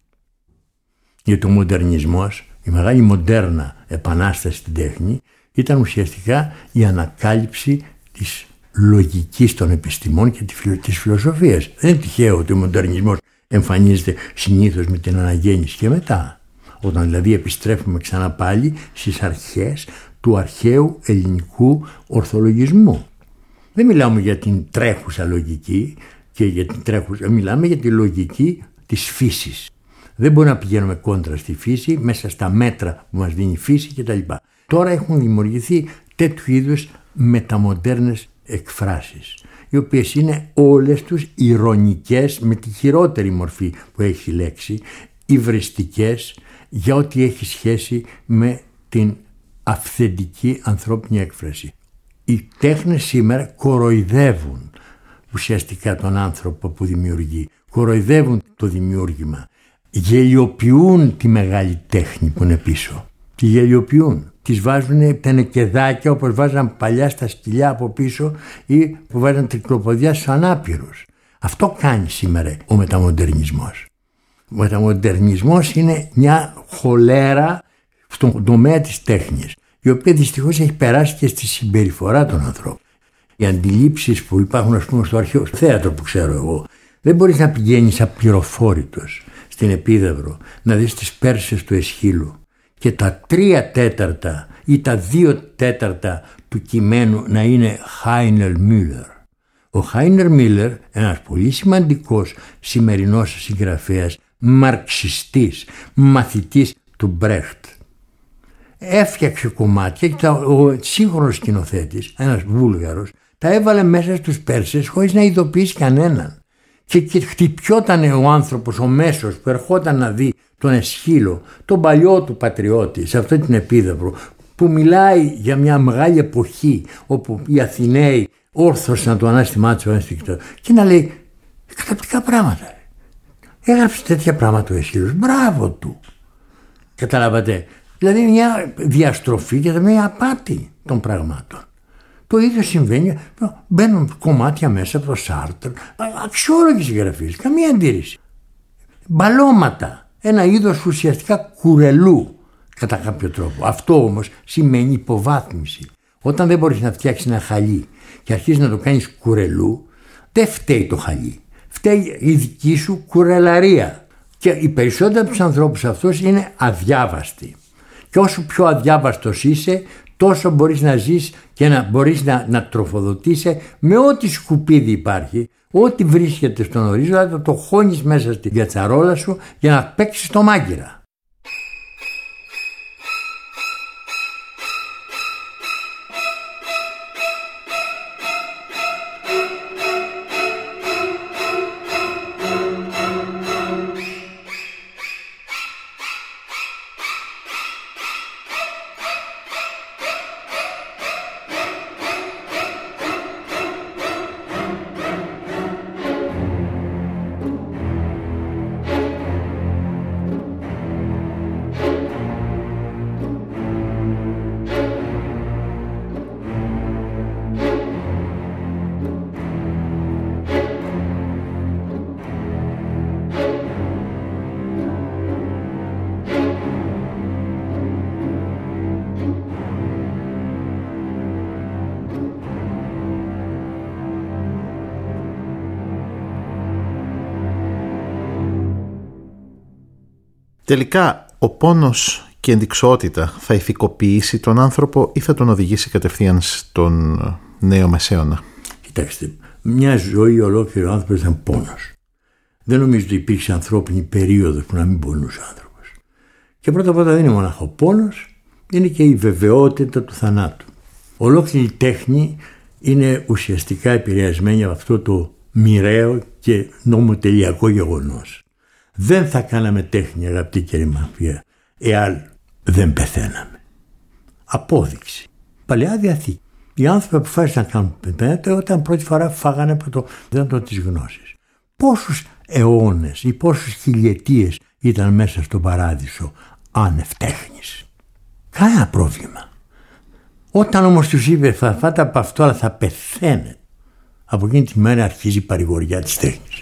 Γιατί ο μοντερνισμός, η μεγάλη μοντέρνα επανάσταση στην τέχνη, ήταν ουσιαστικά η ανακάλυψη της λογικής των επιστημών και της φιλοσοφίας. Δεν είναι τυχαίο ότι ο μοντερνισμός εμφανίζεται συνήθως με την αναγέννηση και μετά. Όταν δηλαδή επιστρέφουμε ξανά πάλι στις αρχές του αρχαίου ελληνικού ορθολογισμού. Δεν μιλάμε για την τρέχουσα λογική και για την τρέχουσα, μιλάμε για τη λογική της φύσης. Δεν μπορούμε να πηγαίνουμε κόντρα στη φύση μέσα στα μέτρα που μας δίνει η φύση κτλ. Τώρα έχουν δημιουργηθεί τέτοιου είδους μεταμοντέρνες εκφράσεις, οι οποίες είναι όλες τους ηρωνικές, με τη χειρότερη μορφή που έχει η λέξη, υβριστικές για ό,τι έχει σχέση με την αυθεντική ανθρώπινη έκφραση. Οι τέχνες σήμερα κοροϊδεύουν ουσιαστικά τον άνθρωπο που δημιουργεί, κοροϊδεύουν το δημιούργημα, γελιοποιούν τη μεγάλη τέχνη που είναι πίσω. Τη γελιοποιούν. Τις βάζουν τενεκεδάκια όπως βάζαν παλιά στα σκυλιά από πίσω ή που βάζαν τρικλοποδιά στους ανάπηρους. Αυτό κάνει σήμερα ο μεταμοντερνισμός. Ο μεταμοντερνισμός είναι μια χολέρα στον τομέα της τέχνης, η οποία δυστυχώς έχει περάσει και στη συμπεριφορά των ανθρώπων. Οι αντιλήψεις που υπάρχουν, ας πούμε, στο αρχαίο θέατρο που ξέρω εγώ, δεν μπορείς να πηγαίνεις απληροφόρητος στην Επίδαυρο να δεις τις Πέρσες του Εσχύλου και τα 3/4 ή τα 2/4 του κειμένου να είναι Χάινερ Μίλλερ. Ο Χάινερ Μίλλερ, ένας πολύ σημαντικός σημερινός συγγραφέας, μαρξιστής, μαθητής του Μπρέχτ, έφτιαξε κομμάτια και ο σύγχρονος σκηνοθέτης, ένας Βούλγαρος, τα έβαλε μέσα στους Πέρσες χωρίς να ειδοποιήσει κανέναν. Και χτυπιόταν ο άνθρωπος, ο μέσος που ερχόταν να δει τον Εσχύλο, τον παλιό του πατριώτη, σε αυτή την Επίδαυρο, που μιλάει για μια μεγάλη εποχή όπου οι Αθηναίοι όρθωσαν το ανάστημά του και να λέει καταπληκτικά πράγματα. Έγραψε τέτοια πράγματα ο Εσχύλος. Μπράβο του. Καταλάβατε. Δηλαδή μια διαστροφή και μια απάτη των πραγμάτων. Το ίδιο συμβαίνει, μπαίνουν κομμάτια μέσα από το Σάρτρ, αξιόλογη συγγραφή, καμία αντίρρηση. Μπαλώματα, ένα είδος ουσιαστικά κουρελού κατά κάποιο τρόπο. Αυτό όμως σημαίνει υποβάθμιση. Όταν δεν μπορείς να φτιάξεις ένα χαλί και αρχίζεις να το κάνεις κουρελού, δεν φταίει το χαλί. Φταίει η δική σου κουρελαρία. Και οι περισσότεροι από τους ανθρώπους αυτούς είναι αδιάβαστοι. Και όσο πιο αδιάβαστος είσαι, τόσο μπορείς να ζεις και να μπορείς να τροφοδοτείσαι με ό,τι σκουπίδι υπάρχει, ό,τι βρίσκεται στον ορίζοντα, το χώνεις μέσα στην κατσαρόλα σου για να παίξεις το μάγειρα. Τελικά, ο πόνος και η ενδειξότητα θα ηθικοποιήσει τον άνθρωπο ή θα τον οδηγήσει κατευθείαν στον νέο μεσαίωνα? Κοιτάξτε, μια ζωή ολόκληρη ο άνθρωπος ήταν πόνος. Δεν νομίζω ότι υπήρξε ανθρώπινη περίοδος που να μην πονούσε ο άνθρωπος. Και πρώτα απ' όλα δεν είναι μονάχα ο πόνος, είναι και η βεβαιότητα του θανάτου. Ολόκληρη η τέχνη είναι ουσιαστικά επηρεασμένη από αυτό το μοιραίο και νομοτελειακό γεγονός. Δεν θα κάναμε τέχνη, αγαπητή κυρία Μαφία, εάν δεν πεθαίναμε. Απόδειξη. Παλαιά Διαθήκη. Οι άνθρωποι αποφάσισαν να κάνουν πεθαίνετε όταν πρώτη φορά φάγανε από το δέντρο της γνώσης. Πόσους αιώνες ή πόσους χιλιετίες ήταν μέσα στον παράδεισο άνευ τέχνης? Κανένα πρόβλημα. Όταν όμως τους είπε θα φάτε από αυτό αλλά θα πεθαίνετε, από εκείνη τη μέρα αρχίζει η παρηγοριά της τέχνης.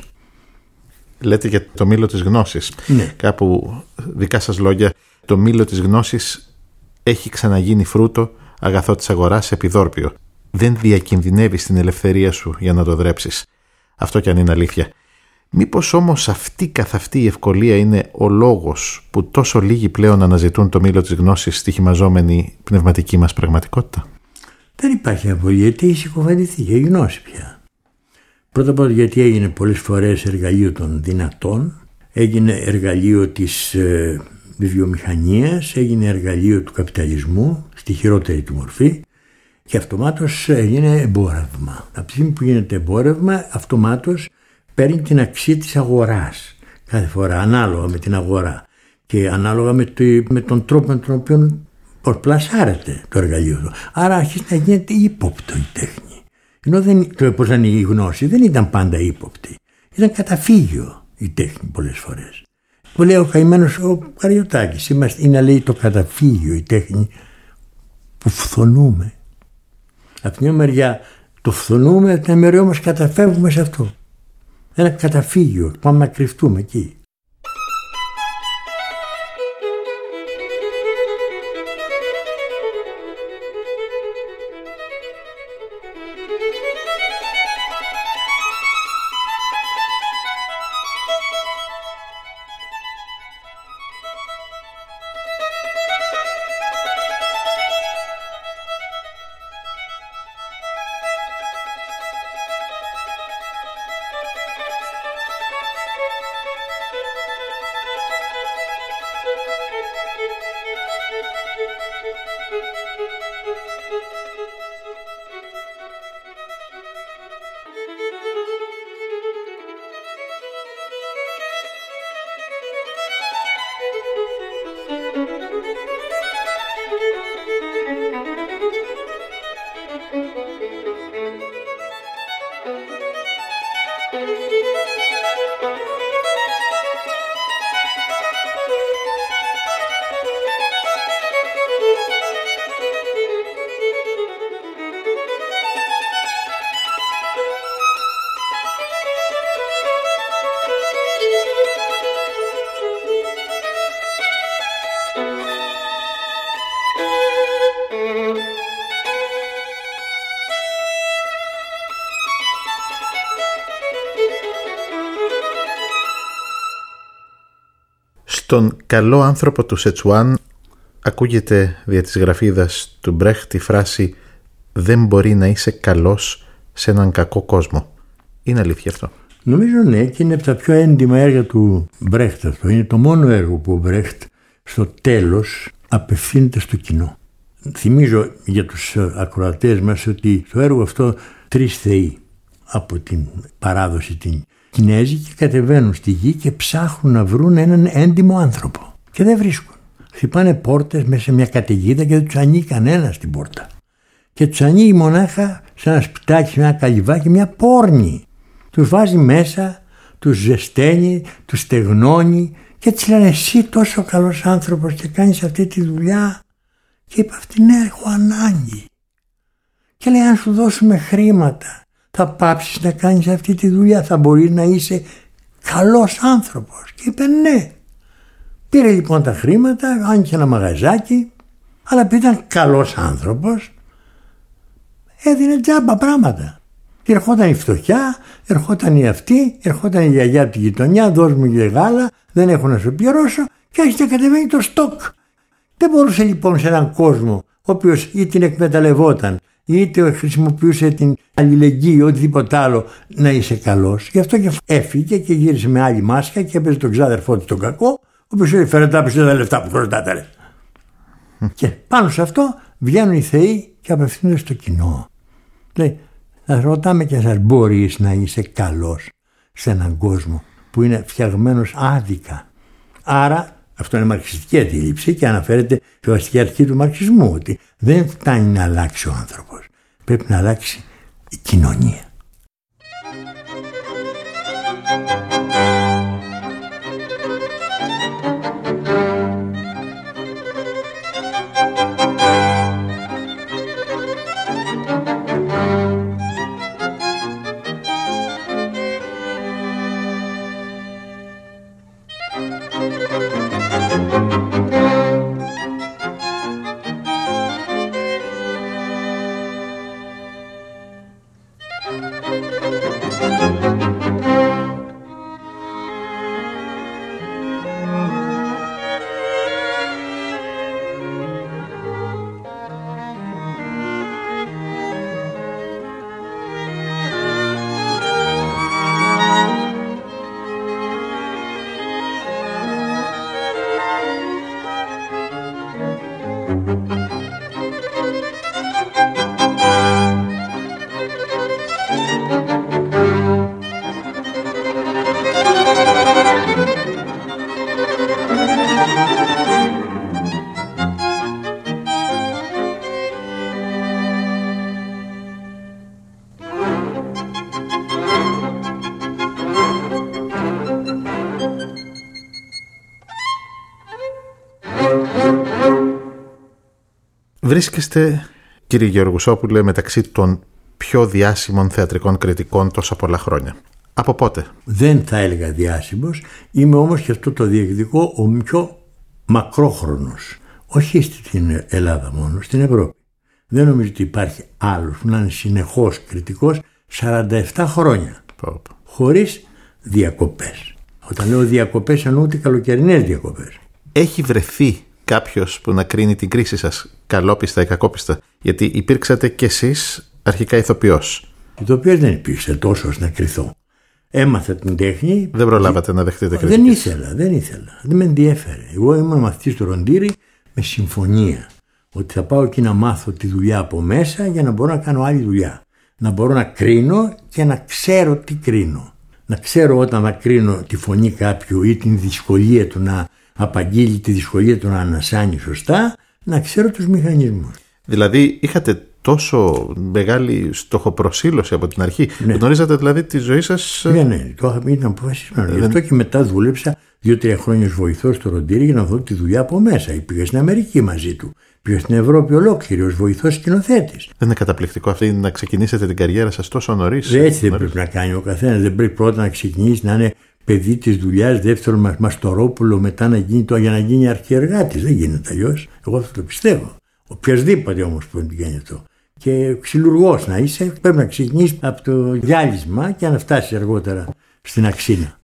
Λέτε για το μήλο της γνώσης. Ναι. Κάπου δικά σας λόγια, το μήλο της γνώσης έχει ξαναγίνει φρούτο, αγαθό της αγοράς, επιδόρπιο. Δεν διακινδυνεύει στην ελευθερία σου για να το δρέψεις. Αυτό κι αν είναι αλήθεια. Μήπως όμως αυτή καθ' αυτή η ευκολία είναι ο λόγος που τόσο λίγοι πλέον αναζητούν το μήλο της γνώσης στη χυμαζόμενη πνευματική μας πραγματικότητα? Δεν υπάρχει αμφιβολία, γιατί έχει συκοφαντηθεί η γνώση πια. Πρώτα απ' όλα γιατί έγινε πολλές φορές εργαλείο των δυνατών, έγινε εργαλείο της βιομηχανίας, έγινε εργαλείο του καπιταλισμού στη χειρότερη του μορφή και αυτομάτως έγινε εμπόρευμα. Από τη στιγμή που γίνεται εμπόρευμα, αυτομάτως παίρνει την αξία της αγοράς κάθε φορά, ανάλογα με την αγορά και ανάλογα με τον τρόπο με τον οποίο πλασάρεται το εργαλείο του. Άρα αρχίζει να γίνεται ύποπτο η τέχνη. Ενώ πώς είναι η γνώση, δεν ήταν πάντα ύποπτη. Ήταν καταφύγιο η τέχνη πολλές φορές. Που λέει ο καημένος ο Καριωτάκης, είναι λέει το καταφύγιο η τέχνη που φθονούμε. Από μια μεριά το φθονούμε, από την μεριά όμως καταφεύγουμε σε αυτό. Ένα καταφύγιο, πάμε να κρυφτούμε εκεί. Στον καλό άνθρωπο του Σετσουάν ακούγεται δια της γραφίδας του Μπρέχτ η φράση «Δεν μπορεί να είσαι καλός σε έναν κακό κόσμο». Είναι αλήθεια αυτό? Νομίζω ναι, και είναι από τα πιο έντιμα έργα του Μπρέχτ αυτό. Είναι το μόνο έργο που ο Μπρέχτ στο τέλος απευθύνεται στο κοινό. Θυμίζω για τους ακροατές μας ότι το έργο αυτό 3 θεοί από την παράδοση την Κινέζικη κατεβαίνουν στη γη και ψάχνουν να βρουν έναν έντιμο άνθρωπο και δεν βρίσκουν. Χτυπάνε πόρτες μέσα σε μια καταιγίδα και δεν τους ανοίγει κανένα την πόρτα. Και τους ανοίγει μονάχα σε ένα σπιτάκι, σε ένα καλυβάκι, μια πόρνη. Τους βάζει μέσα, τους ζεσταίνει, τους στεγνώνει και έτσι λένε εσύ τόσο καλός άνθρωπος και κάνεις αυτή τη δουλειά. Και είπε αυτή ναι, έχω ανάγκη. Και λέει αν σου δώσουμε χρήματα θα πάψεις να κάνεις αυτή τη δουλειά, θα μπορείς να είσαι καλός άνθρωπος. Και είπε ναι. Πήρε λοιπόν τα χρήματα, άνοιξε ένα μαγαζάκι, αλλά επειδή ήταν καλός άνθρωπος έδινε τζάμπα πράγματα. Και ερχόταν η φτωχιά, ερχόταν η αυτή, ερχόταν η γιαγιά από τη γειτονιά, δώσ' μου και γάλα, δεν έχω να σου πληρώσω και άρχισε να κατεβαίνει το στόκ. Δεν μπορούσε λοιπόν σε έναν κόσμο ο οποίος ή την εκμεταλλευόταν είτε χρησιμοποιούσε την αλληλεγγύη ή οτιδήποτε άλλο να είσαι καλός. Γι' αυτό και έφυγε και γύρισε με άλλη μάσκα και έπαιζε τον ξάδερφό του τον κακό, ο οποίος λέει φέρε τα πίσω τα λεφτά που χρωστά τα λεφτά. Και πάνω σε αυτό βγαίνουν οι θεοί και απευθύνονται στο κοινό. Λέει, θα ρωτάμε και σας, μπορείς να είσαι καλός σε έναν κόσμο που είναι φτιαγμένος άδικα? Άρα αυτό είναι μαρξιστική αντίληψη και αναφέρεται στη βασική αρχή του μαρξισμού, ότι δεν φτάνει να αλλάξει ο άνθρωπος, πρέπει να αλλάξει η κοινωνία. Βρίσκεστε, κύριε Γεωργουσόπουλε, μεταξύ των πιο διάσημων θεατρικών κριτικών τόσα πολλά χρόνια. Από πότε? Δεν θα έλεγα διάσημος, είμαι όμως και αυτό το διεκδικώ ο πιο μακρόχρονος. Όχι στην Ελλάδα μόνο, στην Ευρώπη. Δεν νομίζω ότι υπάρχει άλλος που να είναι συνεχώς κριτικός 47 χρόνια. Χωρίς διακοπές. Όταν λέω διακοπές εννοώ ότι καλοκαιρινές διακοπές. Έχει βρεθεί κάποιος που να κρίνει την κρίση σας καλόπιστα ή κακόπιστα? Γιατί υπήρξατε κι εσείς αρχικά ηθοποιός. Ηθοποιός δεν υπήρξε τόσο ώστε να κριθώ. Έμαθα την τέχνη. Δεν προλάβατε να δεχτείτε κριτική? Δεν ήθελα. Δεν με ενδιέφερε. Εγώ ήμουν μαθητής του Ροντήρη με συμφωνία. Ότι θα πάω εκεί να μάθω τη δουλειά από μέσα για να μπορώ να κάνω άλλη δουλειά. Να μπορώ να κρίνω και να ξέρω τι κρίνω. Να ξέρω όταν να κρίνω τη φωνή κάποιου ή την δυσκολία του να απαγγείλει, τη δυσκολία του να ανασάνει σωστά, να ξέρω τους μηχανισμούς. Δηλαδή είχατε τόσο μεγάλη στοχοπροσήλωση από την αρχή. Ναι. Γνωρίζατε δηλαδή τη ζωή σας? Ναι, το είχα πει, ήταν αποφασισμένο. Γι' αυτό και μετά δούλεψα 2-3 χρόνια ως βοηθός στο Ροντήρι για να δω τη δουλειά από μέσα. Πήγα στην Αμερική μαζί του. Πήγα στην Ευρώπη ολόκληρη ως βοηθός σκηνοθέτης. Δεν είναι καταπληκτικό αυτή να ξεκινήσετε την καριέρα σας τόσο νωρίς? Έτσι δεν πρέπει να κάνει ο καθένας. Δεν πρέπει πρώτα να ξεκινήσει να είναι παιδί της δουλειάς, δεύτερον μαστορόπουλο, μετά να γίνει για να γίνει αρχιεργάτης. Δεν γίνεται αλλιώς. Εγώ αυτό το πιστεύω. Οποιασδήποτε όμως που την κάνει αυτό. Και ξυλουργός να είσαι, πρέπει να ξεκινήσει από το διάλυσμα και να φτάσει αργότερα στην αξίνα.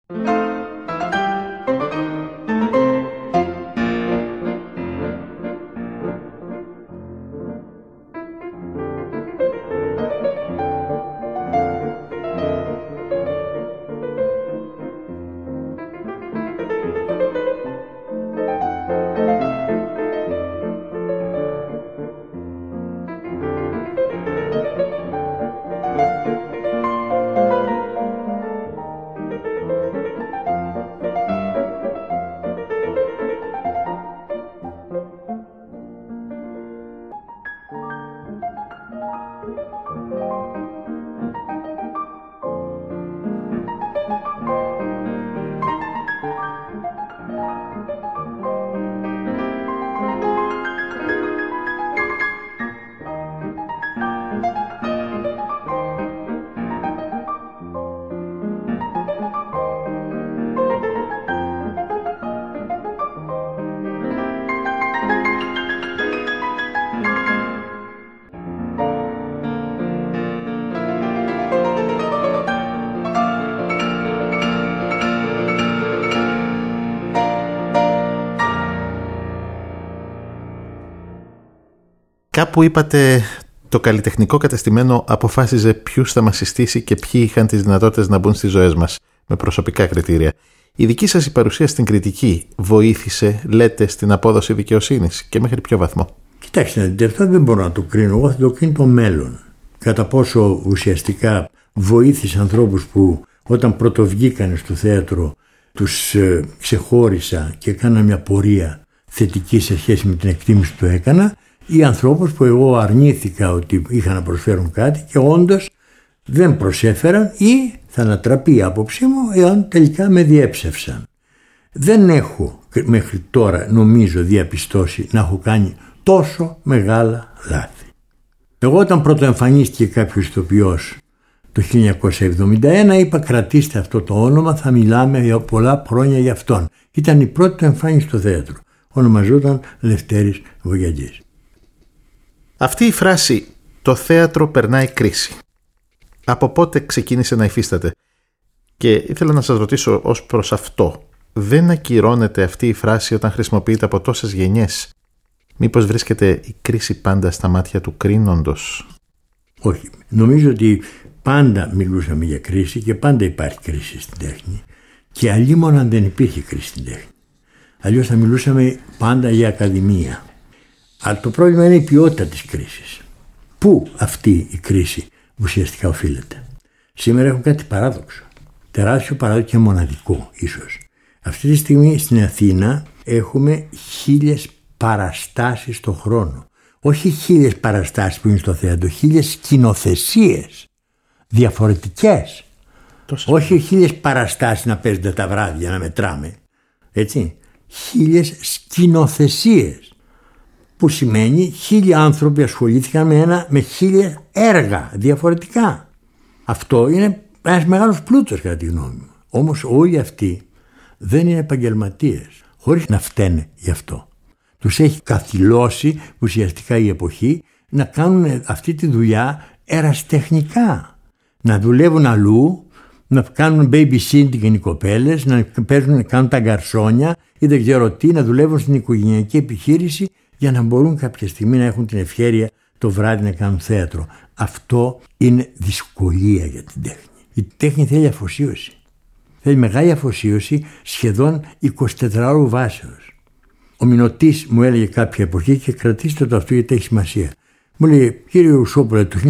Κάπου είπατε το καλλιτεχνικό κατεστημένο αποφάσιζε ποιους θα μας συστήσει και ποιοι είχαν τις δυνατότητες να μπουν στις ζωές μας με προσωπικά κριτήρια. Η δική σας η παρουσία στην κριτική βοήθησε, λέτε, στην απόδοση δικαιοσύνης και μέχρι ποιο βαθμό? Κοιτάξτε, αυτό δεν μπορώ να το κρίνω. Εγώ θα το κρίνω το μέλλον. Κατά πόσο ουσιαστικά βοήθησε ανθρώπους που όταν πρωτοβγήκανε στο θέατρο τους ξεχώρισα και έκανα μια πορεία θετική σε σχέση με την εκτίμηση που το έκανα, ή ανθρώπους που εγώ αρνήθηκα ότι είχαν να προσφέρουν κάτι και όντως δεν προσέφεραν, ή θα ανατραπεί η άποψή μου εάν τελικά με διέψευσαν. Δεν έχω μέχρι τώρα, νομίζω, διαπιστώσει να έχω κάνει τόσο μεγάλα λάθη. Εγώ όταν πρώτο εμφανίστηκε κάποιος ηθοποιός το 1971 είπα κρατήστε αυτό το όνομα, θα μιλάμε για πολλά χρόνια για αυτόν. Ήταν η πρώτη του εμφάνιση στο θέατρο. Ονομαζόταν Λευτέρης Βογιατζής. Αυτή η φράση «το θέατρο περνάει κρίση» από πότε ξεκίνησε να υφίσταται? Και ήθελα να σας ρωτήσω ως προς αυτό, δεν ακυρώνεται αυτή η φράση όταν χρησιμοποιείται από τόσες γενιές? Μήπως βρίσκεται η κρίση πάντα στα μάτια του κρίνοντος? Όχι. Νομίζω ότι πάντα μιλούσαμε για κρίση και πάντα υπάρχει κρίση στην τέχνη. Και αλλήμον αν δεν υπήρχε κρίση στην τέχνη. Αλλιώς θα μιλούσαμε πάντα για ακαδημία. Αλλά το πρόβλημα είναι η ποιότητα της κρίσης. Πού αυτή η κρίση ουσιαστικά οφείλεται? Σήμερα έχουμε κάτι παράδοξο. Τεράστιο παράδοξο και μοναδικό ίσως. Αυτή τη στιγμή στην Αθήνα έχουμε 1.000 παραστάσεις το χρόνο. Όχι 1.000 παραστάσεις που είναι στο θέατρο, 1.000 σκηνοθεσίες διαφορετικές. Όχι 1.000 παραστάσεις να παίζονται τα βράδια, να μετράμε. Έτσι. 1.000 σκηνοθεσίες. Που σημαίνει 1.000 άνθρωποι ασχολήθηκαν με 1.000 έργα διαφορετικά. Αυτό είναι ένας μεγάλος πλούτος κατά τη γνώμη μου. Όμως όλοι αυτοί δεν είναι επαγγελματίες, χωρίς να φταίνε γι' αυτό. Τους έχει καθυλώσει ουσιαστικά η εποχή να κάνουν αυτή τη δουλειά ερασιτεχνικά. Να δουλεύουν αλλού, να κάνουν babysitting οι κοπέλες, να κάνουν τα γκαρσόνια ή δεν ξέρω τι, να δουλεύουν στην οικογενειακή επιχείρηση για να μπορούν κάποια στιγμή να έχουν την ευχέρεια το βράδυ να κάνουν θέατρο. Αυτό είναι δυσκολία για την τέχνη. Η τέχνη θέλει αφοσίωση. Θέλει μεγάλη αφοσίωση, σχεδόν 24 ώρου βάσεως. Ο Μηνωτής μου έλεγε κάποια εποχή, και κρατήστε το αυτό γιατί έχει σημασία. Μου λέει, κύριε Ουσόπουλε, το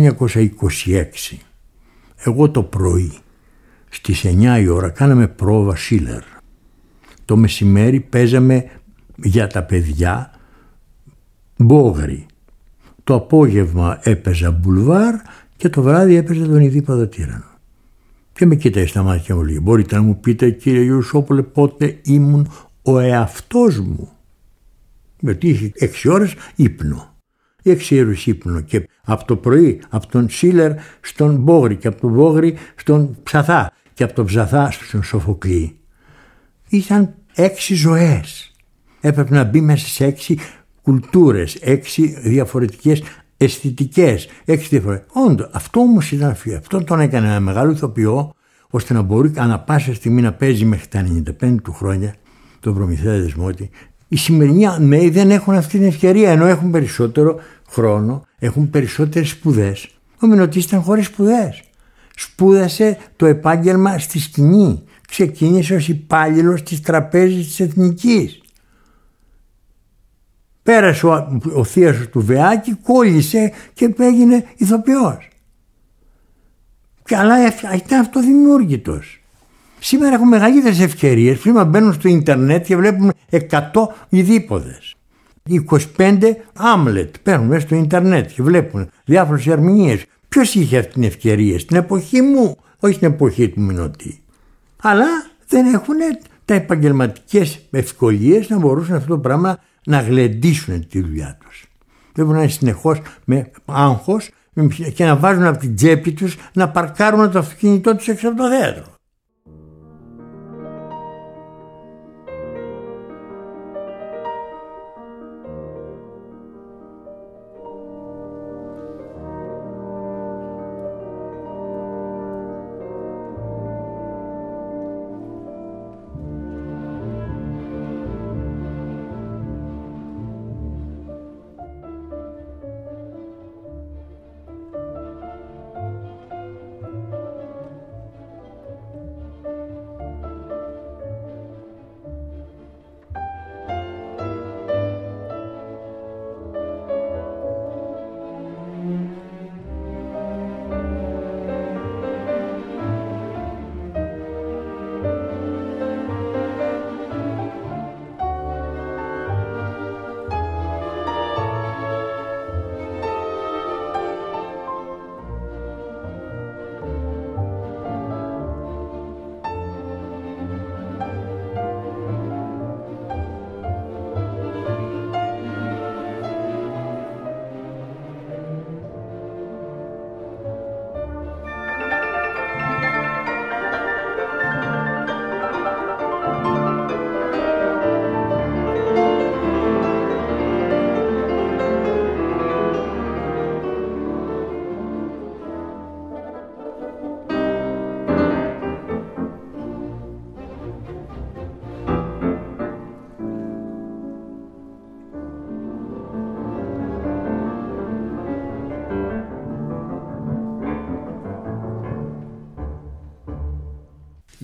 1926, εγώ το πρωί στις 9 η ώρα κάναμε πρόβα Schiller. Το μεσημέρι παίζαμε για τα παιδιά Μπόγρι. Το απόγευμα έπαιζα Μπουλβάρ και το βράδυ έπαιζα τον Ιδίπαδο Τύρανο. Και με κοίταγε στα μάτια και μου λέει, μπορείτε να μου πείτε κύριε Ιουσόπουλε πότε ήμουν ο εαυτός μου? Γιατί είχε 6 ώρες ύπνο. 6 ώρες ύπνο και από το πρωί από τον Σίλερ στον Μπόγρι και από τον Μπόγρι στον Ψαθά και από τον Ψαθά στον Σοφοκλή. Ήταν 6 ζωές. Έπρεπε να μπει μέσα σε 6 κουλτούρες, 6 διαφορετικές αισθητικές, 6 διαφορετικές. Όντως, αυτό όμως ήταν αφιό. Αυτό τον έκανε ένα μεγάλο ηθοποιό, ώστε να μπορεί ανά πάσα στιγμή να παίζει μέχρι τα 95 του χρόνια τον Προμηθέα Δεσμότη. Οι σημερινοί νέοι δεν έχουν αυτή την ευκαιρία, ενώ έχουν περισσότερο χρόνο, έχουν περισσότερες σπουδές. Ο Μηνωτής ήταν χωρίς σπουδές. Σπούδασε το επάγγελμα στη σκηνή. Ξεκίνησε ως υπάλληλος της Τραπέζης της Εθνικής. Πέρασε ο θείος του Βεάκη, κόλλησε και έγινε ηθοποιός. Αλλά ήταν αυτοδημιούργητος. Σήμερα έχουν μεγαλύτερες ευκαιρίες. Πριν μπαίνουν στο ίντερνετ και βλέπουν 100 ειδήποδες. 25 Άμλετ παίρνουν μέσα στο ίντερνετ και βλέπουν διάφορες ερμηνείες. Ποιος είχε αυτή την ευκαιρία? Στην εποχή μου, όχι στην εποχή του Μηνωτή. Αλλά δεν έχουν τα επαγγελματικές ευκολίες να μπορούσαν αυτό το πράγμα να γλεντήσουν τη δουλειά τους. Πρέπει να είναι συνεχώς με άγχος και να βάζουν από την τσέπη τους να παρκάρουν το αυτοκίνητό τους έξω από το θέατρο.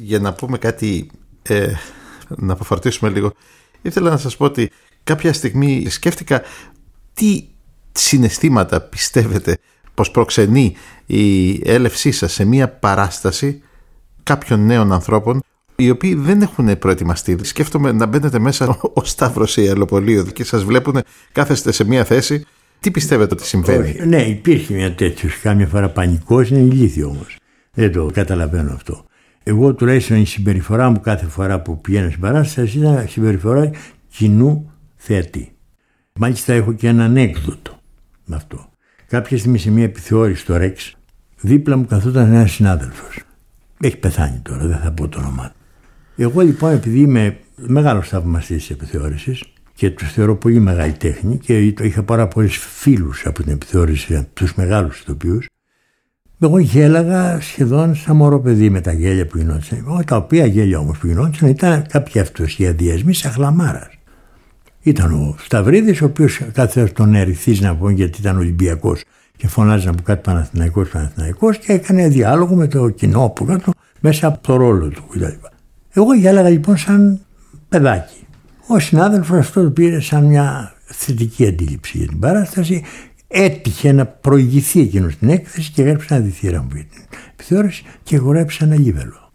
για να πούμε κάτι, να αποφορτήσουμε λίγο, ήθελα να σας πω ότι κάποια στιγμή σκέφτηκα τι συναισθήματα πιστεύετε πως προξενεί η έλευσή σας σε μια παράσταση κάποιων νέων ανθρώπων οι οποίοι δεν έχουν προετοιμαστεί. Σκέφτομαι να μπαίνετε μέσα ο Σταύρος ή η Αλλοπολίου και σας βλέπουν, κάθεστε σε μια θέση. Τι πιστεύετε ότι συμβαίνει? Όχι, ναι, υπήρχε μια τέτοιο. Κάμια φορά πανικός, είναι ηλίθιο όμως. Δεν το καταλαβαίνω αυτό. Εγώ τουλάχιστον η συμπεριφορά μου κάθε φορά που πηγαίνω στην παράσταση ήταν συμπεριφορά κοινού θεατή. Μάλιστα έχω και ένα ανέκδοτο με αυτό. Κάποια στιγμή σε μια επιθεώρηση στο Ρεξ, δίπλα μου καθόταν ένας συνάδελφος. Έχει πεθάνει τώρα, δεν θα πω το όνομά του. Εγώ λοιπόν, επειδή είμαι μεγάλος θαυμαστής της επιθεώρησης και τους θεωρώ πολύ μεγάλη τέχνη και είχα πάρα πολλούς φίλους από την επιθεώρηση, τους μεγάλους ηθοποιούς, εγώ γέλαγα σχεδόν σαν μωρό παιδί με τα γέλια που γινόντουσαν. Τα οποία γέλια όμως που γινόντουσαν ήταν κάποιοι αυτοσχεδιασμοί σαν χλαμάρας. Ήταν ο Σταυρίδης, ο οποίος κάθε τον ερηθίζει να πω, γιατί ήταν Ολυμπιακός και φωνάζει από κάτι Παναθηναϊκός και έκανε διάλογο με το κοινό που κάτω μέσα από το ρόλο του κτλ. Εγώ γέλαγα λοιπόν σαν παιδάκι. Ο συνάδελφος αυτό το πήρε σαν μια θετική αντίληψη για την παράσταση. Έτυχε να προηγηθεί εκείνο στην έκθεση και έγραψε ένα διθύραμβο για την επιθεώρηση και εγώ έγραψα ένα λίβελο.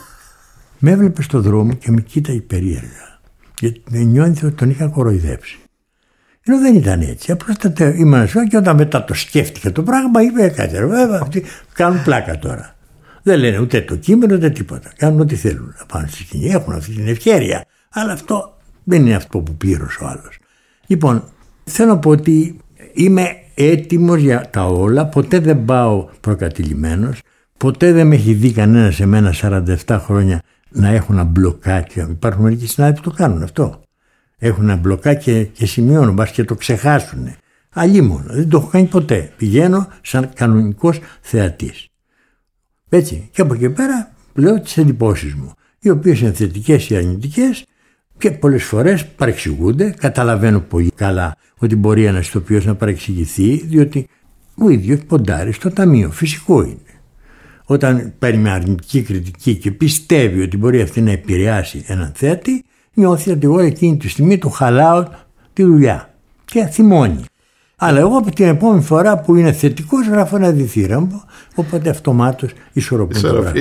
Με έβλεπε στο δρόμο και με κοίταγε περίεργα, γιατί νιώθει ότι τον είχα κοροϊδέψει. Ενώ δεν ήταν έτσι. Απλώς ήμουν σου και όταν μετά το σκέφτηκα το πράγμα, είπε κάτι. Βέβαια, αυτοί κάνουν πλάκα τώρα. Δεν λένε ούτε το κείμενο ούτε τίποτα. Κάνουν ό,τι θέλουν να πάνε στη σκηνή. Έχουν αυτή την ευκαιρία. Αλλά αυτό δεν είναι αυτό που πλήρωσε ο άλλος. Λοιπόν, θέλω να πω ότι είμαι έτοιμος για τα όλα. Ποτέ δεν πάω προκατηλημένος. Ποτέ δεν με έχει δει κανένα σε μένα 47 χρόνια να έχω ένα μπλοκάκι. Υπάρχουν μερικοί συνάδελφοι που το κάνουν αυτό. Έχουν ένα μπλοκάκι και σημειώνουν, μπας και το ξεχάσουν. Αλλήμον, δεν το έχω κάνει ποτέ. Πηγαίνω σαν κανονικός θεατής. Έτσι, και από εκεί πέρα λέω τις εντυπώσεις μου, οι οποίες είναι θετικές ή αρνητικές και πολλές φορές παρεξηγούνται. Καταλαβαίνω πολύ καλά ότι μπορεί ένας ηθοποιός να παρεξηγηθεί, διότι ο ίδιος ποντάρει στο ταμείο. Φυσικό είναι. Όταν παίρνει μια αρνητική κριτική και πιστεύει ότι μπορεί αυτή να επηρεάσει έναν θέατη, νιώθει ότι εγώ εκείνη τη στιγμή του χαλάω τη δουλειά και θυμώνει. Αλλά εγώ από την επόμενη φορά που είναι θετικός γράφω ένα διθύραμβο, οπότε αυτομάτως ισορροπούν το πράγμα.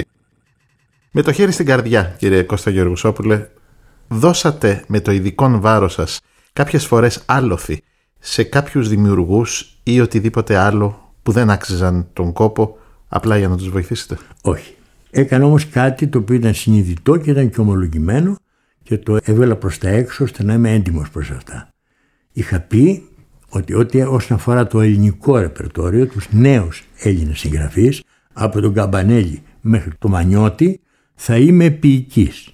Με το χέρι στην καρδιά, κύριε Κώστα Γεωργουσόπουλε, δώσατε με το ειδικό βάρος σας κάποιες φορές άλοθη σε κάποιους δημιουργούς ή οτιδήποτε άλλο που δεν άξιζαν τον κόπο απλά για να τους βοηθήσετε? Όχι. Έκανα όμως κάτι το οποίο ήταν συνειδητό και ήταν και ομολογημένο και το έβγαλα προς τα έξω ώστε να είμαι έντιμος προς αυτά. Είχα πει ότι όσον αφορά το ελληνικό ρεπερτόριο, τους νέους Έλληνες συγγραφείς, από τον Καμπανέλη μέχρι το Μανιώτη, θα είμαι ποιητής.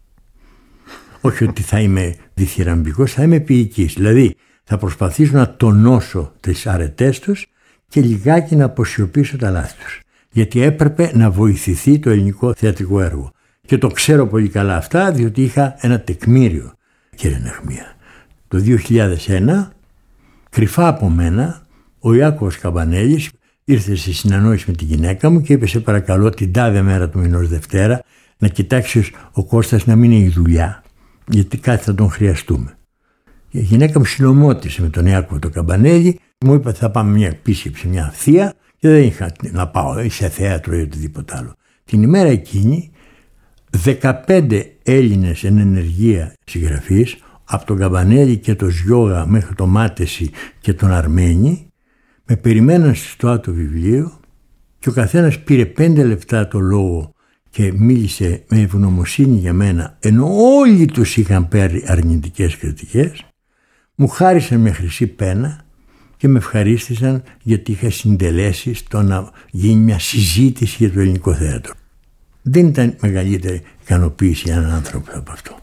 Όχι ότι θα είμαι διθυραμβικός, θα είμαι ποιητής. Δηλαδή θα προσπαθήσω να τονώσω τις αρετές τους και λιγάκι να αποσιωπήσω τα λάθη τους. Γιατί έπρεπε να βοηθηθεί το ελληνικό θεατρικό έργο. Και το ξέρω πολύ καλά αυτά, διότι είχα ένα τεκμήριο, κύριε Νεχμία. Το 2001, κρυφά από μένα, ο Ιάκωβος Καμπανέλης ήρθε σε συναννόηση με τη γυναίκα μου και είπε: σε παρακαλώ, την τάδε μέρα του μηνός Δευτέρα, να κοιτάξεις ο Κώστας να μην είναι η δουλειά, γιατί κάτι θα τον χρειαστούμε. Η γυναίκα μου συνομώτησε με τον Ιάκωβο τον Καμπανέλη, μου είπε: θα πάμε μια επίσκεψη, μια θεία, και δεν είχα να πάω ή σε θέατρο ή οτιδήποτε άλλο. Την ημέρα εκείνη, 15 Έλληνες εν ενεργεία συγγραφείς, από τον Καμπανέλη και τον Σιώγα μέχρι τον Μάτεση και τον Αρμένη, με περιμέναν στο άτο βιβλίο και ο καθένας πήρε 5 λεπτά το λόγο και μίλησε με ευγνωμοσύνη για μένα, ενώ όλοι τους είχαν πάρει αρνητικές κριτικές. Μου χάρισαν με χρυσή πένα και με ευχαρίστησαν γιατί είχα συντελέσει στο να γίνει μια συζήτηση για το ελληνικό θέατρο. Δεν ήταν μεγαλύτερη ικανοποίηση για έναν άνθρωπο από αυτό.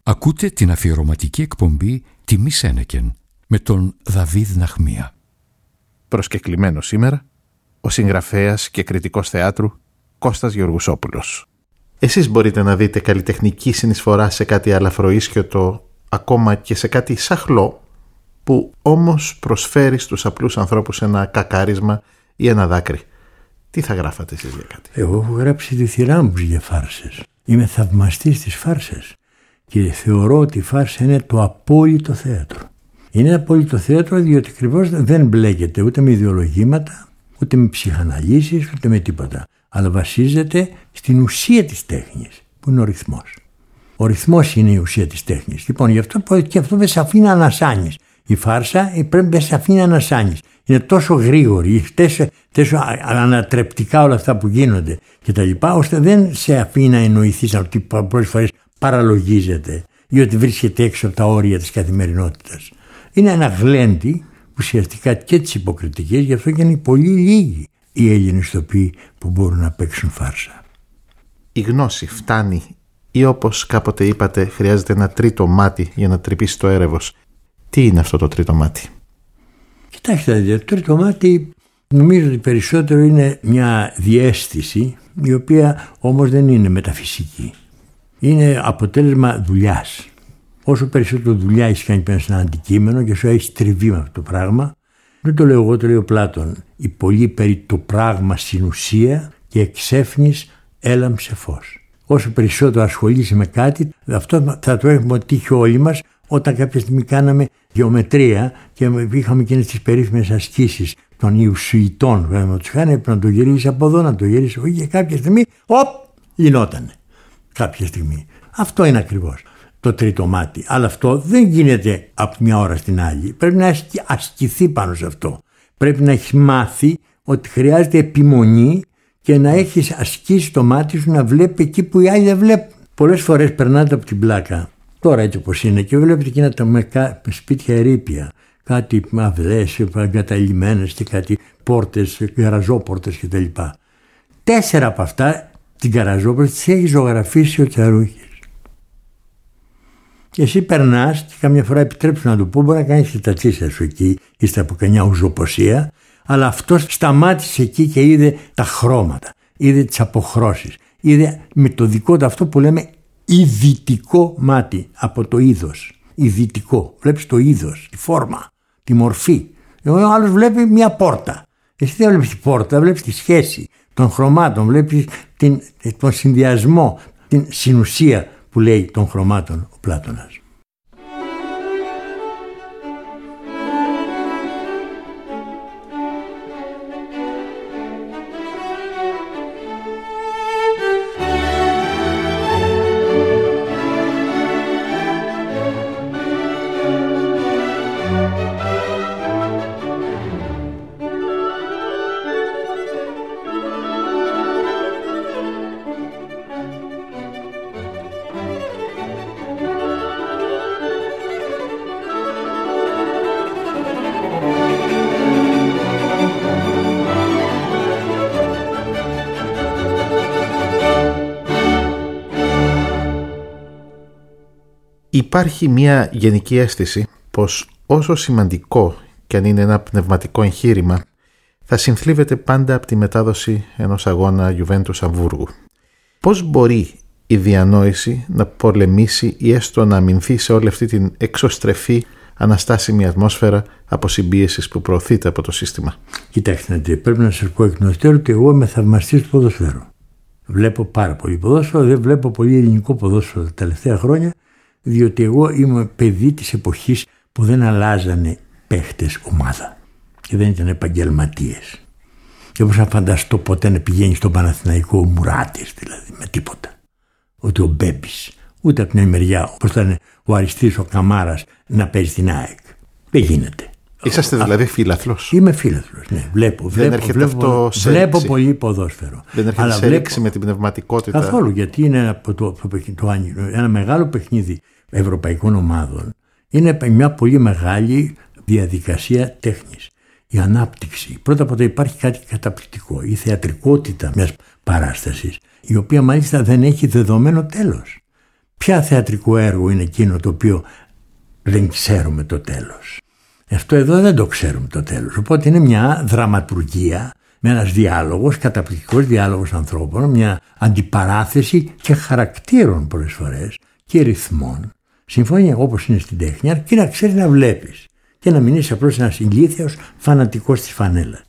Ακούτε την αφιερωματική εκπομπή «Τιμή Σένεκεν» με τον Δαβίδ Ναχμία. Προσκεκλημένος σήμερα, ο συγγραφέας και κριτικός θεάτρου Κώστας Γεωργουσόπουλος. Εσείς μπορείτε να δείτε καλλιτεχνική συνεισφορά σε κάτι αλαφροίσχυωτο, ακόμα και σε κάτι σαχλό, που όμως προσφέρει στους απλούς ανθρώπους ένα κακάρισμα ή ένα δάκρυ. Τι θα γράφατε εσείς για κάτι? Εγώ έχω γράψει τη θυρά μου για φάρσες. Είμαι θαυμαστής της φάρσες και θεωρώ ότι η φάρσα είναι το απόλυτο θέατρο. Είναι απόλυτο θέατρο διότι ακριβώς δεν μπλέκεται ούτε με ιδεολογήματα, ούτε με ψυχαναλύσεις, ούτε με τίποτα. Αλλά βασίζεται στην ουσία της τέχνης, που είναι ο ρυθμός. Ο ρυθμός είναι η ουσία της τέχνης. Λοιπόν, γι' αυτό και αυτό δεν σε αφήνει να ανασάνεις. Η φάρσα πρέπει να σε αφήνει να ανασάνεις. Είναι τόσο γρήγορη, τόσο ανατρεπτικά όλα αυτά που γίνονται κτλ., ώστε δεν σε αφήνει να εννοηθείς ότι πολλές φορές παραλογίζεται ή ότι βρίσκεται έξω από τα όρια της καθημερινότητας. Είναι ένα γλέντι ουσιαστικά και της υποκριτικής, γι' αυτό και είναι πολύ λίγοι οι Έλληνες ηθοποιοί που μπορούν να παίξουν φάρσα. Η γνώση φτάνει ή, όπως κάποτε είπατε, χρειάζεται ένα τρίτο μάτι για να τρυπήσει το έρευος? Τι είναι αυτό το τρίτο μάτι? Κοιτάξτε, το τρίτο μάτι νομίζω ότι περισσότερο είναι μια διαίσθηση, η οποία όμως δεν είναι μεταφυσική. Είναι αποτέλεσμα δουλειάς. Όσο περισσότερο δουλειά έχεις κάνει πάνω σε ένα αντικείμενο και όσο έχεις τριβεί με αυτό το πράγμα, δεν το λέω εγώ, το λέει ο Πλάτων, η πολύ περί το πράγμα στην ουσία και εξέφνης έλαμψε φως. Όσο περισσότερο ασχολείσαι με κάτι, αυτό θα το έχουμε τύχει όλοι μας όταν κάποια στιγμή κάναμε γεωμετρία και είχαμε εκείνες τις περίφημες ασκήσεις των Ιουσουητών. Πρέπει να το γυρίσεις από εδώ, να το γυρίσεις από εκεί, και κάποια στιγμή, γινότανε. Κάποια στιγμή. Αυτό είναι ακριβώς το τρίτο μάτι. Αλλά αυτό δεν γίνεται από μια ώρα στην άλλη. Πρέπει να ασκηθεί πάνω σε αυτό. Πρέπει να έχει μάθει ότι χρειάζεται επιμονή και να έχεις ασκήσει το μάτι σου να βλέπει εκεί που οι άλλοι δεν βλέπουν. Πολλές φορές περνάτε από την πλάκα, τώρα έτσι όπως είναι, και βλέπετε εκείνα τα σπίτια ερείπια, κάτι αυλές εγκαταλειμμένες και κάτι πόρτες, γαραζόπορτες κτλ. 4 από αυτά την γαραζόπορτα τις έχει ζωγραφίσει ο Τσαρούχης. Και εσύ περνάς και καμιά φορά, επιτρέψου να το πω, μπορεί να κάνεις και τα τσίσια σου εκεί, είστε από καμιά ουζοποσία, αλλά αυτός σταμάτησε εκεί και είδε τα χρώματα, είδε τις αποχρώσεις, είδε με το δικό του αυτό που λέμε ειδητικό μάτι από το είδος. Ειδητικό. Βλέπεις το είδος, τη φόρμα, τη μορφή. Ο άλλος βλέπει μια πόρτα. Εσύ δεν βλέπεις τη πόρτα, βλέπεις τη σχέση των χρωμάτων, βλέπεις τον συνδυασμό, την συνουσία που λέει των χρωμάτων ο Πλάτωνας. Υπάρχει μια γενική αίσθηση πως όσο σημαντικό και αν είναι ένα πνευματικό εγχείρημα, θα συνθλίβεται πάντα από τη μετάδοση ενός αγώνα Γιουβέντους Αμβούργου. Πώς μπορεί η διανόηση να πολεμήσει ή έστω να αμυνθεί σε όλη αυτή την εξωστρεφή αναστάσιμη ατμόσφαιρα αποσυμπίεσης που προωθείται από το σύστημα? Κοιτάξτε, πρέπει να σας πω εκ των υστέρων ότι εγώ είμαι θαυμαστής του ποδοσφαίρου. Βλέπω πάρα πολύ ποδόσφαιρο, δεν βλέπω πολύ ελληνικό ποδόσφαιρο τα τελευταία χρόνια, διότι εγώ είμαι παιδί της εποχής που δεν αλλάζανε παίχτες ομάδα και δεν ήταν επαγγελματίες. Και όπως να φανταστώ ποτέ να πηγαίνει στον Παναθηναϊκό ο Μουράτης, δηλαδή, με τίποτα. Ούτε ο Μπέμπης, ούτε από την άλλη μεριά, όπως ήταν ο Αριστής ο Καμάρας, να παίζει την ΑΕΚ. Δεν γίνεται. Είσαστε δηλαδή φίλαθλος? Είμαι φίλαθλος, ναι. Βλέπω πολύ ποδόσφαιρο. Δεν έρχεται σε ρήξη με την πνευματικότητα? Καθόλου, γιατί είναι από ένα μεγάλο παιχνίδι ευρωπαϊκών ομάδων. Είναι μια πολύ μεγάλη διαδικασία τέχνης. Η ανάπτυξη. Πρώτα απ' όλα υπάρχει κάτι καταπληκτικό. Η θεατρικότητα μιας παράστασης, η οποία μάλιστα δεν έχει δεδομένο τέλος. Ποια θεατρικό έργο είναι εκείνο το οποίο δεν ξέρουμε το τέλος? Αυτό εδώ δεν το ξέρουμε το τέλος. Οπότε είναι μια δραματουργία, με ένας διάλογος, καταπληκτικός διάλογος ανθρώπων, μια αντιπαράθεση και χαρακτήρων πολλές φορές και ρυθμών. Συμφωνία όπως είναι στην τέχνη, αρκεί να ξέρεις να βλέπεις και να μην είσαι απλώς ένας ηλίθιος φανατικός της φανέλας.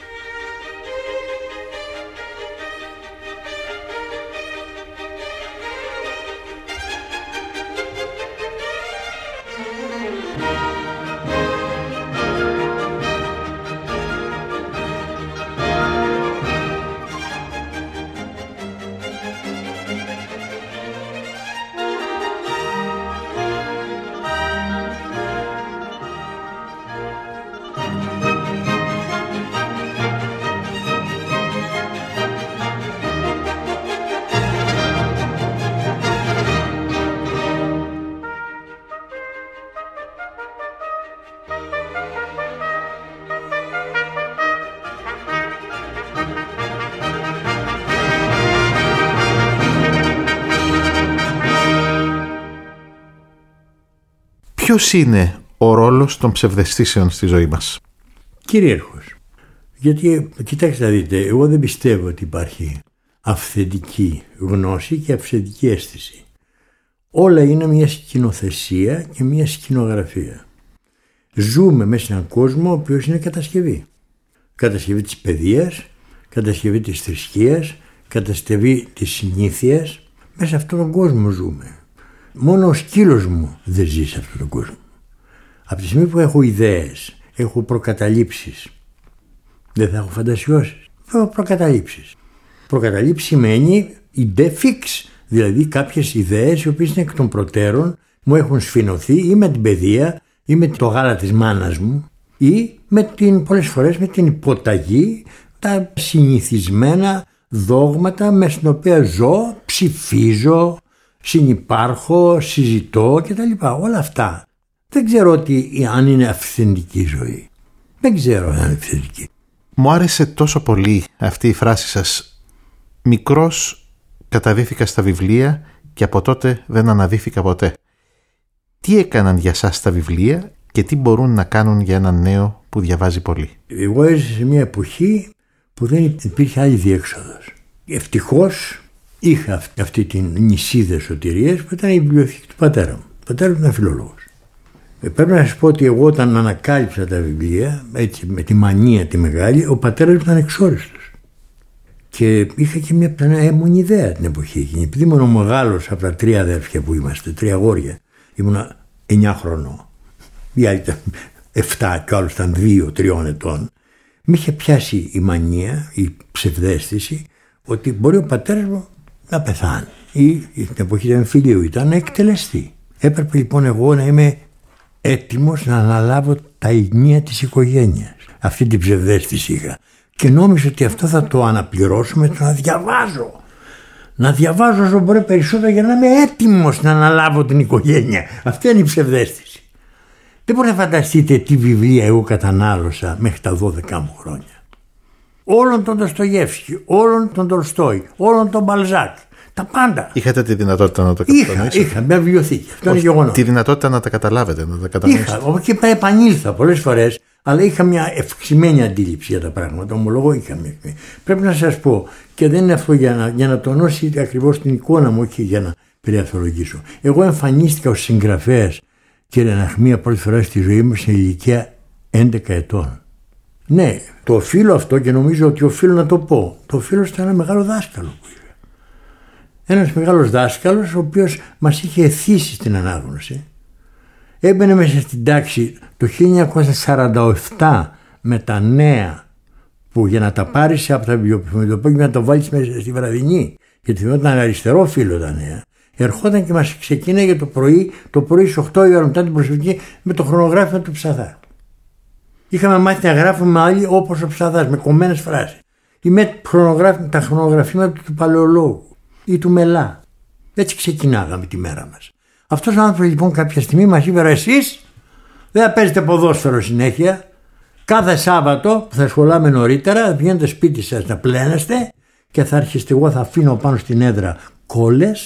Ποιος είναι ο ρόλος των ψευδαισθήσεων στη ζωή μας? Κυρίαρχος. Γιατί, κοιτάξτε να δείτε, εγώ δεν πιστεύω ότι υπάρχει αυθεντική γνώση και αυθεντική αίσθηση. Όλα είναι μια σκηνοθεσία και μια σκηνογραφία. Ζούμε μέσα σε έναν κόσμο ο οποίος είναι κατασκευή. Κατασκευή της παιδείας, κατασκευή της θρησκείας, κατασκευή της συνήθειας. Μέσα σε αυτόν τον κόσμο ζούμε. Μόνο ο σκύλος μου δεν ζει σε αυτόν τον κόσμο. Από τη στιγμή που έχω ιδέες, έχω προκαταλήψεις, δεν θα έχω φαντασιώσεις. Έχω προκαταλήψεις. Προκαταλήψη σημαίνει idée fixe, δηλαδή κάποιες ιδέες οι οποίες είναι εκ των προτέρων, μου έχουν σφινωθεί ή με την παιδεία ή με το γάλα της μάνας μου ή πολλές φορές με την υποταγή, τα συνηθισμένα δόγματα με στην οποία ζω, ψηφίζω, συνυπάρχω, συζητώ κτλ. Όλα αυτά. Δεν ξέρω αν είναι αυθεντική ζωή. Δεν ξέρω αν είναι αυθεντική. Μου άρεσε τόσο πολύ αυτή η φράση σας. Μικρός καταδύθηκα στα βιβλία και από τότε δεν αναδύθηκα ποτέ. Τι έκαναν για σας τα βιβλία και τι μπορούν να κάνουν για έναν νέο που διαβάζει πολύ? Εγώ έζησα σε μια εποχή που δεν υπήρχε άλλη διέξοδος. Ευτυχώς είχα αυτή την νησίδα σωτηρίας που ήταν η βιβλιοθήκη του πατέρα μου. Ο πατέρας μου ήταν φιλολόγος. Πρέπει να σας πω ότι εγώ όταν ανακάλυψα τα βιβλία, έτσι με τη μανία τη μεγάλη, ο πατέρας μου ήταν εξόριστος. Και είχα και μια έμμονη ιδέα την εποχή εκείνη. Επειδή ήμουν ο μεγάλος από τα 3 αδέρφια που είμαστε, 3 αγόρια, ήμουν 9 χρονών. Οι άλλοι ήταν 7 και ο άλλος ήταν 2-3 ετών. Με είχε πιάσει η μανία, η ψευδαίσθηση, ότι μπορεί ο πατέρας μου να πεθάνει ή την εποχή του εμφυλίου ήταν να εκτελεστεί. Έπρεπε λοιπόν εγώ να είμαι έτοιμος να αναλάβω τα ηγνία της οικογένειας. Αυτή την ψευδαίσθηση είχα και νόμιζα ότι αυτό θα το αναπληρώσω με το να διαβάζω. Να διαβάζω όσο μπορεί περισσότερο για να είμαι έτοιμος να αναλάβω την οικογένεια. Αυτή είναι η ψευδαίσθηση. Δεν μπορείτε να φανταστείτε τι βιβλία εγώ κατανάλωσα μέχρι τα 12 μου χρόνια. Όλον τον Ντοστογεύσκι, όλον τον Τολστόι, όλον τον Μπαλζάκ. Τα πάντα. Είχατε τη δυνατότητα να το κατανοήσετε? Είχα μια βιβλιοθήκη. Αυτό είναι γεγονός. Τη δυνατότητα να τα καταλάβετε, να τα κατανοήσετε? Είχα. Από εκεί επανήλθα πολλές φορές, αλλά είχα μια ευξημένη αντίληψη για τα πράγματα. Ομολογώ είχα μια. Πρέπει να σας πω, και δεν είναι αυτό για να τονώσει ακριβώς την εικόνα μου, όχι για να περιαθολογήσω. Εγώ εμφανίστηκα ως συγγραφέας, κύριε Ναχμία, πρώτη φορά στη ζωή μου σε ηλικία 11 ετών. Ναι, το οφείλω αυτό και νομίζω ότι οφείλω να το πω. Το οφείλω σε ένα μεγάλο δάσκαλο που είχα. Ένας μεγάλος δάσκαλος ο οποίος μας είχε εθίσει στην ανάγνωση. Έμπαινε μέσα στην τάξη το 1947 με τα νέα που για να τα πάρεις από τα βιβλιοπωλεία και να το βάλεις μέσα στη βραδινή, γιατί ήταν αριστερό φύλλο τα νέα, ερχόταν και μας ξεκίναγε το πρωί στις 8 η ώρα μετά την προσευχή με το χρονογράφημα του Ψαθά. Είχαμε μάθει να γράφουμε άλλοι όπως ο Ψαθάς, με κομμένες φράσεις. Ή με τα χρονογραφήματα του Παλαιολόγου ή του Μελά. Έτσι ξεκινάγαμε τη μέρα μας. Αυτός ο άνθρωπος λοιπόν κάποια στιγμή μας είπε: εσείς δεν θα παίζετε ποδόσφαιρο συνέχεια. Κάθε Σάββατο που θα σχολάμε νωρίτερα, θα πηγαίνετε σπίτι σας να πλένεστε και θα έρχεστε. Εγώ θα αφήνω πάνω στην έδρα κόλλες,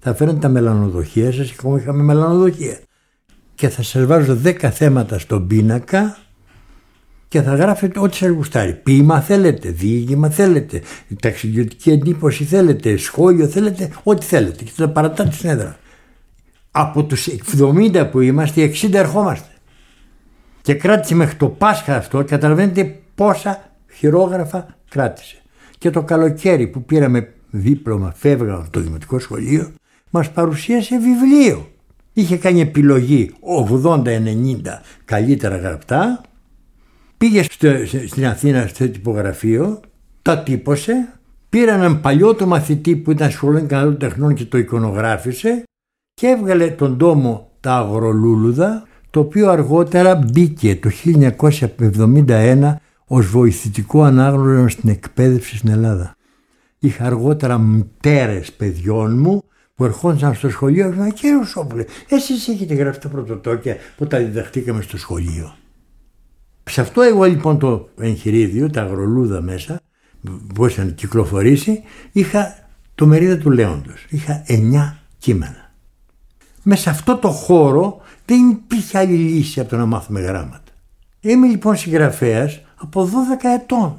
θα φέρνετε τα μελανοδοχεία σας, και ακόμα είχαμε μελανοδοχεία. Και θα σας βάζω 10 θέματα στον πίνακα και θα γράφετε ό,τι σας γουστάρει. Ποίημα θέλετε, διήγημα θέλετε, ταξιδιωτική εντύπωση θέλετε, σχόλιο θέλετε, ό,τι θέλετε. Και θα παρατάτε στην έδρα. Από τους 70 που είμαστε, 60 ερχόμαστε. Και κράτησε μέχρι το Πάσχα αυτό, καταλαβαίνετε πόσα χειρόγραφα κράτησε. Και το καλοκαίρι που πήραμε δίπλωμα, φεύγαμε από το δημοτικό σχολείο, μας παρουσίασε βιβλίο. Είχε κάνει επιλογή 80-90 καλύτερα γραπτά. Πήγε στην Αθήνα στο τυπογραφείο, τα τύπωσε, πήρε έναν παλιό του μαθητή που ήταν σχολείο καναλών τεχνών και το εικονογράφησε και έβγαλε τον τόμο «Τα Αγρολούλουδα», το οποίο αργότερα μπήκε το 1971 ως βοηθητικό ανάγνωσμα στην εκπαίδευση στην Ελλάδα. Είχα αργότερα μητέρες παιδιών μου που ερχόντουσαν στο σχολείο και είπαν: «Κύριε Ρουσόπουλε, εσείς έχετε γράψει τα πρωτοτόκια που τα διδαχτήκαμε στο σχολείο». Σε αυτό εγώ λοιπόν το εγχειρίδιο, τα Αγρολούδα μέσα, που είχαν κυκλοφορήσει, είχα το Μερίδα του Λέοντος. Είχα 9 κείμενα. Μέσα σε αυτό το χώρο δεν υπήρχε άλλη λύση από το να μάθουμε γράμματα. Είμαι λοιπόν συγγραφέας από 12 ετών.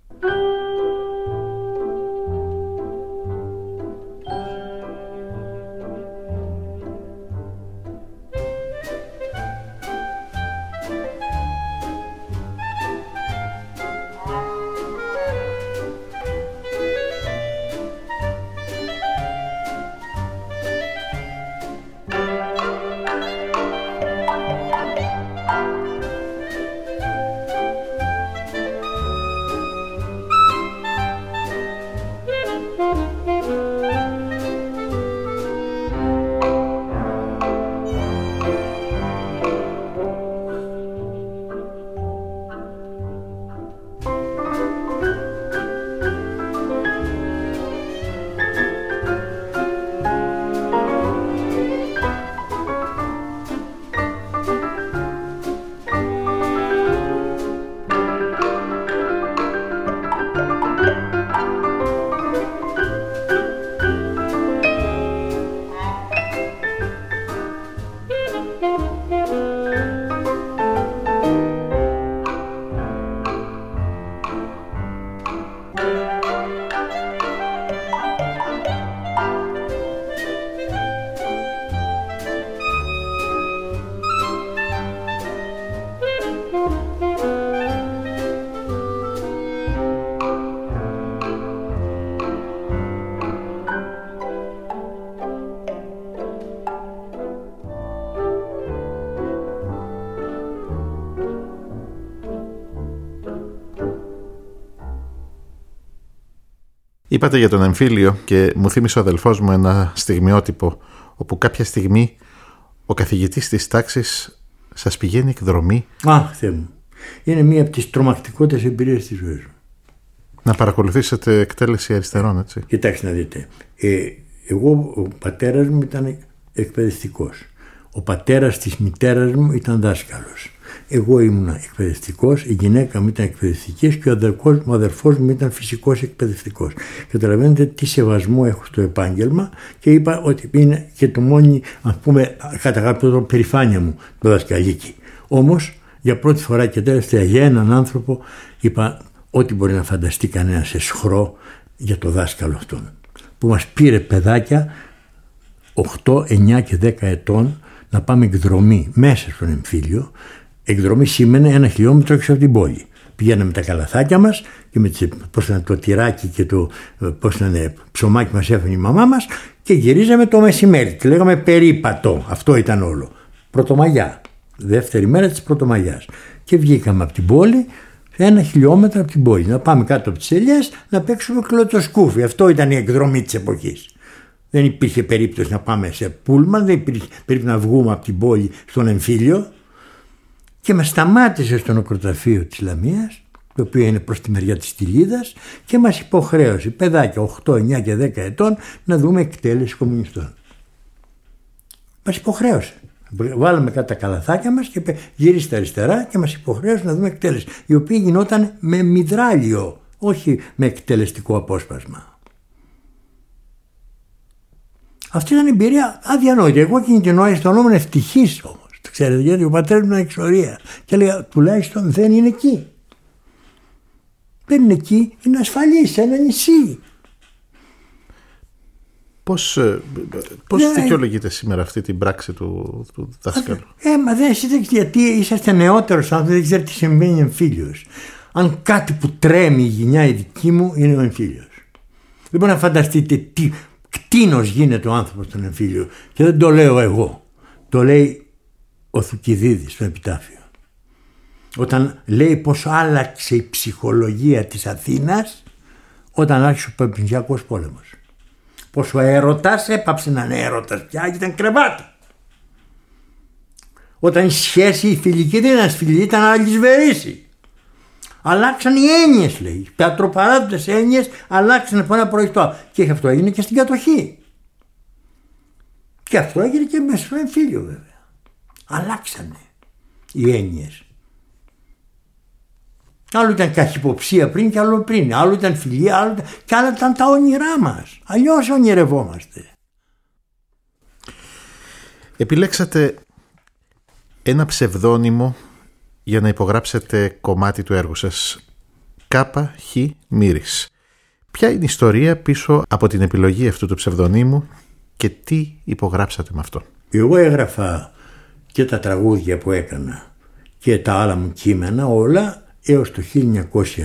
Είπατε για τον εμφύλιο και μου θύμισε ο αδελφός μου ένα στιγμιότυπο όπου κάποια στιγμή ο καθηγητής της τάξης σας πηγαίνει εκδρομή. Αχ, Θεέ μου. Είναι μία από τις τρομακτικότερες εμπειρίες της ζωής μου. Να παρακολουθήσετε εκτέλεση αριστερών, έτσι. Κοιτάξτε να δείτε. Εγώ, ο πατέρας μου ήταν εκπαιδευτικός. Ο πατέρας της μητέρας μου ήταν δάσκαλος. Εγώ ήμουν εκπαιδευτικός, η γυναίκα μου ήταν εκπαιδευτική και ο αδερφός μου ήταν φυσικός εκπαιδευτικός. Καταλαβαίνετε τι σεβασμό έχω στο επάγγελμα και είπα ότι είναι και το μόνη, ας πούμε, κατά κάποιο τρόπο περηφάνεια μου το δασκαλίκι. Όμως, για πρώτη φορά και τελευταία για έναν άνθρωπο είπα ό,τι μπορεί να φανταστεί κανένας εσχρό για το δάσκαλο αυτόν. Που μας πήρε παιδάκια 8, 9 και 10 ετών να πάμε εκδρομή μέσα στον εμφύλιο. Εκδρομή σήμαινε 1 χιλιόμετρο έξω από την πόλη. Πηγαίναμε με τα καλαθάκια μας και με το τυράκι και το ψωμάκι μας έφερε η μαμά μας και γυρίζαμε το μεσημέρι. Και λέγαμε περίπατο. Αυτό ήταν όλο. Πρωτομαγιά. Δεύτερη μέρα της Πρωτομαγιάς. Και βγήκαμε από την πόλη 1 χιλιόμετρο από την πόλη. Να πάμε κάτω από τις ελιές να παίξουμε κλωτσοσκούφι. Αυτό ήταν η εκδρομή της εποχής. Δεν υπήρχε περίπτωση να πάμε σε πούλμαν, δεν υπήρχε περίπτωση να βγούμε από την πόλη στον εμφύλιο. Και μας σταμάτησε στο νεκροταφείο της Λαμίας, το οποίο είναι προς τη μεριά της Στυλίδας, και μας υποχρέωσε παιδάκια 8, 9 και 10 ετών να δούμε εκτέλεση κομμουνιστών. Μας υποχρέωσε. Βάλαμε κάτω τα καλαθάκια μας και γύριστε αριστερά και μας υποχρέωσε να δούμε εκτέλεση, η οποία γινόταν με μυδράλιο, όχι με εκτελεστικό απόσπασμα. Αυτή ήταν η εμπειρία αδιανόητη. Εγώ εκείνη την ώρα αισθανόμουν ευτυχής όμως. Ξέρετε, γιατί ο πατέρας μου ήταν εξορία. Και έλεγα, τουλάχιστον δεν είναι εκεί. Δεν είναι εκεί, είναι ασφαλής σε ένα νησί. Πώς δικαιολογείτε σήμερα αυτή την πράξη του δάσκαλου? Μα δεν εσείς γιατί είσαστε νεότερος άνθρωπος, δεν ξέρετε τι συμβαίνει εμφύλιος. Αν κάτι που τρέμει η γενιά η δική μου είναι ο εμφύλιος. Δεν μπορεί να φανταστείτε τι κτήνος γίνεται ο άνθρωπος στον εμφύλιο. Και δεν το λέω εγώ. Το λέει ο Θουκυδίδης στο επιτάφιο. Όταν λέει πως άλλαξε η ψυχολογία της Αθήνας όταν άρχισε ο Πελοποννησιακός πόλεμος. Πως ο έρωτας έπαψε να είναι έρωτας πια και ήταν κρεβάτι. Όταν η σχέση η φιλική δεν ήταν φιλική, ήταν αλυσβερήση. Αλλάξαν οι έννοιες, λέει. Οι πατροπαράδοτες έννοιες αλλάξαν από ένα πρωί στο άλλο. Και αυτό έγινε και στην κατοχή. Και αυτό έγινε και μέσα στο εμφύλιο, βέβαια. Αλλάξανε οι έννοιες. Άλλο ήταν καχυποψία πριν και άλλο πριν. Άλλο ήταν φιλία, άλλο ήταν... και άλλα ήταν τα όνειρά μας. Αλλιώς ονειρευόμαστε. Επιλέξατε ένα ψευδόνυμο για να υπογράψετε κομμάτι του έργου σας. Κάπα Χ Μύρης. Ποια είναι η ιστορία πίσω από την επιλογή αυτού του ψευδονύμου και τι υπογράψατε με αυτό? Εγώ έγραφα και τα τραγούδια που έκανα και τα άλλα μου κείμενα όλα έως το 1970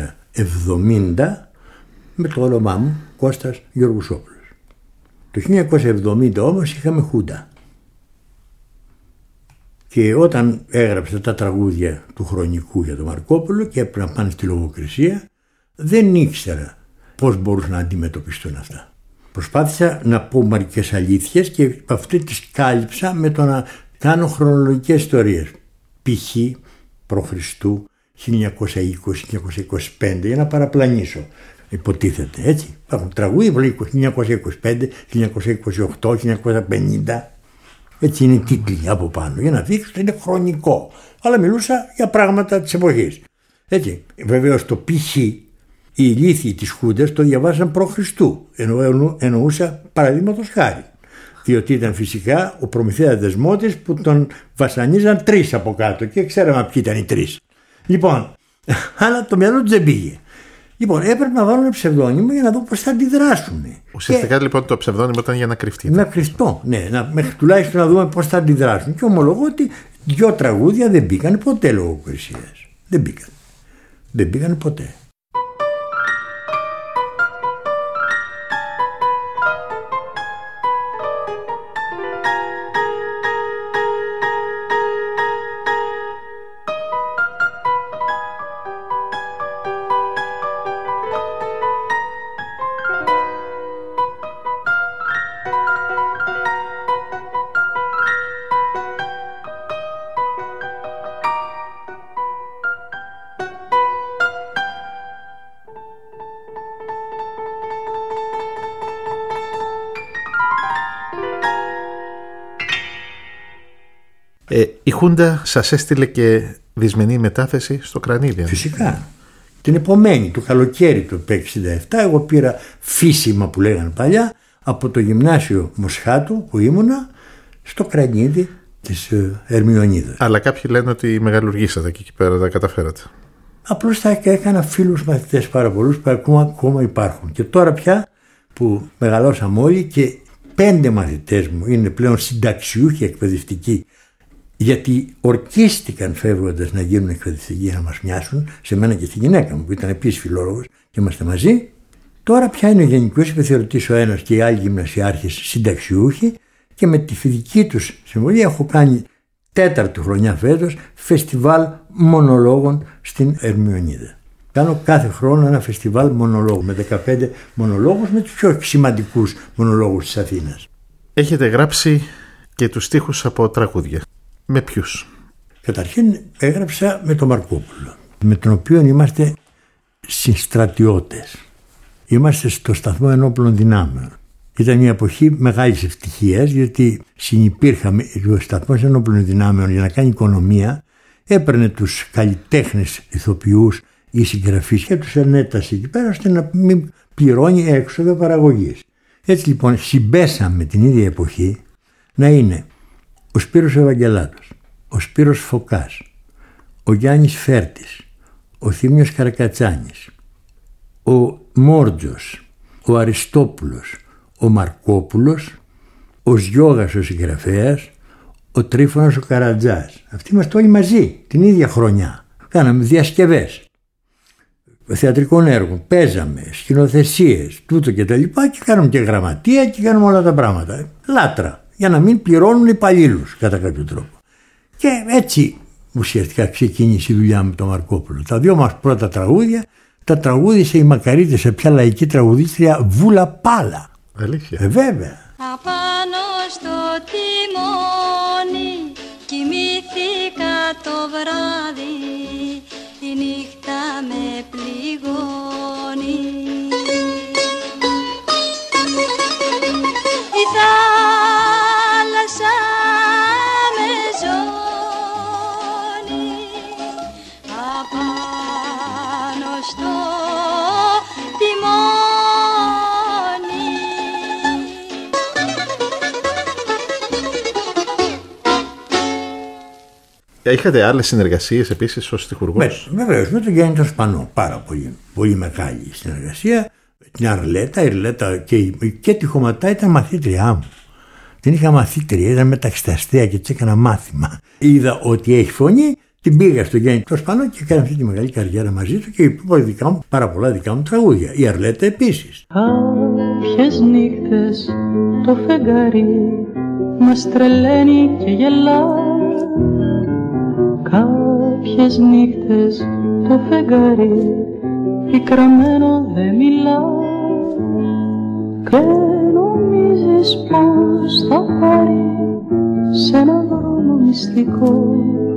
με το όνομά μου Κώστας Γεωργουσόπουλος. Το 1970 όμως είχαμε Χούντα. Και όταν έγραψα τα τραγούδια του Χρονικού για τον Μαρκόπουλο και έπρεπε να πάνε στη λογοκρισία, δεν ήξερα πώς μπορούσαν να αντιμετωπιστούν αυτά. Προσπάθησα να πω μερικές αλήθειες και αυτή τις κάλυψα με το να κάνω χρονολογικές ιστορίες. π.χ. π.Χ. 1920-1925 για να παραπλανήσω. Υποτίθεται έτσι. Υπάρχουν τραγούδια που 1925, 1928, 1950. Έτσι είναι οι τίτλοι από πάνω για να δείξω ότι είναι χρονικό. Αλλά μιλούσα για πράγματα της εποχής. Έτσι. Βεβαίως το π.χ. οι ηλίθιοι της Χούντας το διαβάσαν π.Χ. Εννοούσα παραδείγματος χάρη. Διότι ήταν φυσικά ο Προμηθέας Δεσμότης που τον βασανίζαν 3 από κάτω και ξέραμε ποιοι ήταν οι 3. Λοιπόν, αλλά το μυαλό του δεν πήγε. Λοιπόν, έπρεπε να βάλουν ψευδόνυμο για να δω πώς θα αντιδράσουν. Ουσιαστικά λοιπόν το ψευδόνυμο ήταν για να κρυφτείτε. Να κρυφτώ, ναι, μέχρι τουλάχιστον να δούμε πώς θα αντιδράσουν. Και ομολογώ ότι 2 τραγούδια δεν μπήκαν ποτέ λογοκρισίας. Δεν μπήκαν ποτέ. Η Χούντα σας έστειλε και δυσμενή μετάθεση στο Κρανίδι. Φυσικά. Την επομένη, το καλοκαίρι του 1967, εγώ πήρα φύσιμα που λέγανε παλιά από το γυμνάσιο Μοσχάτου που ήμουνα στο Κρανίδι της Ερμιονίδας. Αλλά κάποιοι λένε ότι μεγαλουργήσατε και εκεί πέρα τα καταφέρατε. Απλώς θα έκανα φίλους μαθητές πάρα πολλούς που ακόμα υπάρχουν. Και τώρα πια που μεγαλώσαμε όλοι και 5 μαθητές μου είναι πλέον συνταξιούχοι εκπαιδευτικοί. Γιατί ορκίστηκαν φεύγοντας να γίνουν εκπαιδευτικοί για να μας μοιάσουν, σε μένα και στη γυναίκα μου που ήταν επίσης φιλόλογος και είμαστε μαζί. Τώρα πια είναι ο γενικός επιθεωρητής ο ένας και οι άλλοι γυμνασιάρχες συνταξιούχοι και με τη δική τους συμβολή έχω κάνει 4η χρονιά φέτος φεστιβάλ μονολόγων στην Ερμιονίδα. Κάνω κάθε χρόνο ένα φεστιβάλ μονολόγων με 15 μονολόγους, με τους πιο σημαντικούς μονολόγους της Αθήνας. Έχετε γράψει και τους στίχους από τραγούδια. Με ποιους? Καταρχήν έγραψα με τον Μαρκόπουλο, με τον οποίο είμαστε συστρατιώτες. Είμαστε στο σταθμό ενόπλων δυνάμεων. Ήταν μια εποχή μεγάλης ευτυχίας, γιατί συνυπήρχαμε. Ο σταθμός ενόπλων δυνάμεων για να κάνει οικονομία έπαιρνε τους καλλιτέχνες ηθοποιούς ή συγγραφείς και τους ενέτασε εκεί πέρα ώστε να μην πληρώνει έξοδα παραγωγής. Έτσι λοιπόν συμπέσαμε την ίδια εποχή να είναι ο Σπύρος Ευαγγελάτος, ο Σπύρος Φωκάς, ο Γιάννης Φέρτης, ο Θήμιος Καρακατσάνης, ο Μόρτζος, ο Αριστόπουλος, ο Μαρκόπουλος, ο Σγιώγας ο συγγραφέας, ο Τρίφωνας ο Καρατζάς. Αυτοί είμαστε όλοι μαζί την ίδια χρονιά. Κάναμε διασκευές θεατρικών έργων, παίζαμε, σκηνοθεσίες, τούτο και τα λοιπά, και κάναμε και γραμματεία και κάναμε όλα τα πράγματα. Λάτρα, για να μην πληρώνουν υπαλλήλους κατά κάποιο τρόπο. Και έτσι ουσιαστικά ξεκίνησε η δουλειά με τον Μαρκόπουλο. Τα δύο μας πρώτα τραγούδια τα τραγούδισε η μακαρίτη σε πια λαϊκή τραγουδίστρια Βούλα Πάλα. Αλήθεια. Βέβαια. Απάνω στο τιμόνι κοιμήθηκα το βράδυ, η νύχτα με πληγώνει. Η θάλασσα με ζώνει απάνω στο τιμόνι. Είχατε άλλες συνεργασίες επίσης ως στιχουργός? Βεβαίως, με τον Γιάννη τον Σπανό. Πάρα πολύ μεγάλη συνεργασία. Την Αρλέτα, η Αρλέτα και τη Χωματά ήταν μαθήτριά μου. Την είχα μαθήτρια, ήταν μεταξυταστέα και της έκανα μάθημα. Είδα ότι έχει φωνή, την πήγα στο Γιάννη τον Σπανό και έκανα αυτή τη μεγάλη καριέρα μαζί του και είπα πάρα πολλά δικά μου τραγούδια. Η Αρλέτα επίσης. Κάποιες νύχτες το φεγγάρι μας τρελαίνει και γελά. Κάποιες νύχτες το φεγγάρι πικραμένο δεν μιλά. Και νομίζεις πως θα πάρει σε έναν δρόμο μυστικό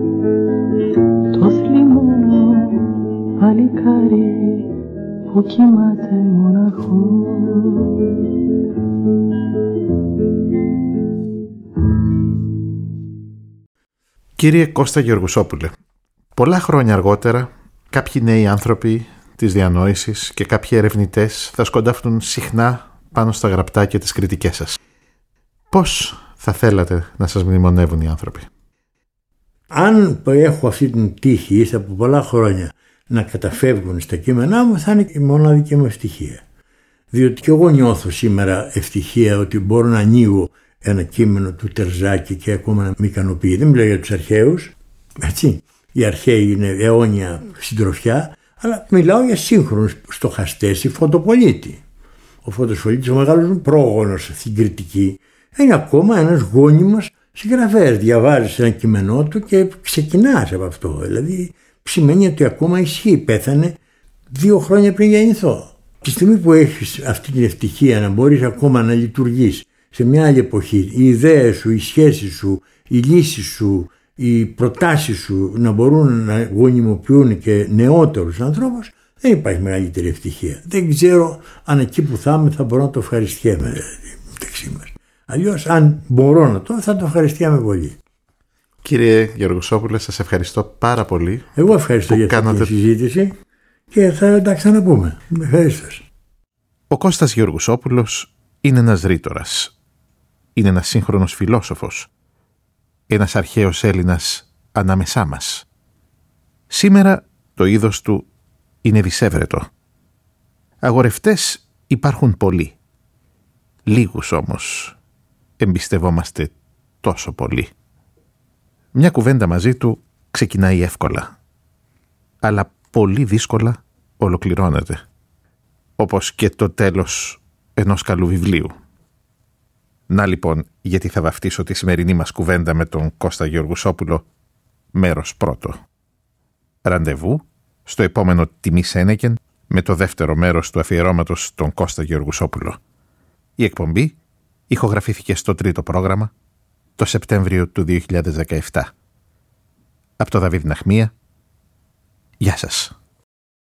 το θλιμμένο παλικάρι που κοιμάται μοναχό. Κύριε Κώστα Γεωργουσόπουλε, πολλά χρόνια αργότερα κάποιοι νέοι άνθρωποι της διανόησης και κάποιοι ερευνητές θα σκοντάφτουν συχνά πάνω στα γραπτά και τις κριτικές σας. Πώς θα θέλατε να σας μνημονεύουν οι άνθρωποι? Αν έχω αυτή την τύχη ύστερα από πολλά χρόνια να καταφεύγουν στα κείμενά μου, θα είναι η μοναδική μου ευτυχία. Διότι και εγώ νιώθω σήμερα ευτυχία ότι μπορώ να ανοίγω ένα κείμενο του Τερζάκη και ακόμα να με ικανοποιεί. Δεν μιλάω για τους αρχαίους, έτσι. Οι αρχαίοι είναι αιώνια συντροφιά, αλλά μιλάω για σύγχρονους στοχαστές, η Φωτοπολίτη. Ο Φωτοπολίτης, ο μεγάλος μου πρόγονος στην κριτική, είναι ακόμα ένας γόνιμος συγγραφέας. Διαβάζεις ένα κείμενό του και ξεκινάς από αυτό. Δηλαδή σημαίνει ότι ακόμα ισχύει. Πέθανε 2 χρόνια πριν γεννηθώ. Τη στιγμή που έχεις αυτή την ευτυχία να μπορείς ακόμα να λειτουργείς σε μια άλλη εποχή, οι ιδέες σου, οι σχέσεις σου, οι λύσεις σου, οι προτάσεις σου να μπορούν να γονιμοποιούν και νεότερους ανθρώπους, δεν υπάρχει μεγαλύτερη ευτυχία. Δεν ξέρω αν εκεί που θα είμαι θα μπορώ να το ευχαριστιέμαι μεταξύ μας. Αλλιώς αν μπορώ να θα το ευχαριστιέμαι πολύ. Κύριε Γεωργουσόπουλε, σας ευχαριστώ πάρα πολύ. Εγώ ευχαριστώ για αυτή τη συζήτηση και θα τα ξαναπούμε. Ευχαριστώ. Ο Κώστας Γεωργουσόπουλος είναι ένας ρήτορας. Είναι ένας σύγχρονος φιλόσοφος. Ένας αρχαίος Έλληνας ανάμεσά μας. Σήμερα το είδος του είναι δισεύρετο. Αγορευτές υπάρχουν πολλοί. Λίγους όμως εμπιστευόμαστε τόσο πολύ. Μια κουβέντα μαζί του ξεκινάει εύκολα, αλλά πολύ δύσκολα ολοκληρώνεται. Όπως και το τέλος ενός καλού βιβλίου. Να λοιπόν γιατί θα βαφτίσω τη σημερινή μας κουβέντα με τον Κώστα Γεωργουσόπουλο μέρος πρώτο. Ραντεβού στο επόμενο Τιμή Σένεκεν με το δεύτερο μέρος του αφιερώματος στον Κώστα Γεωργουσόπουλο. Η εκπομπή ηχογραφήθηκε στο 3ο πρόγραμμα το Σεπτέμβριο του 2017. Από το Δαβίδ Ναχμία, γεια σας.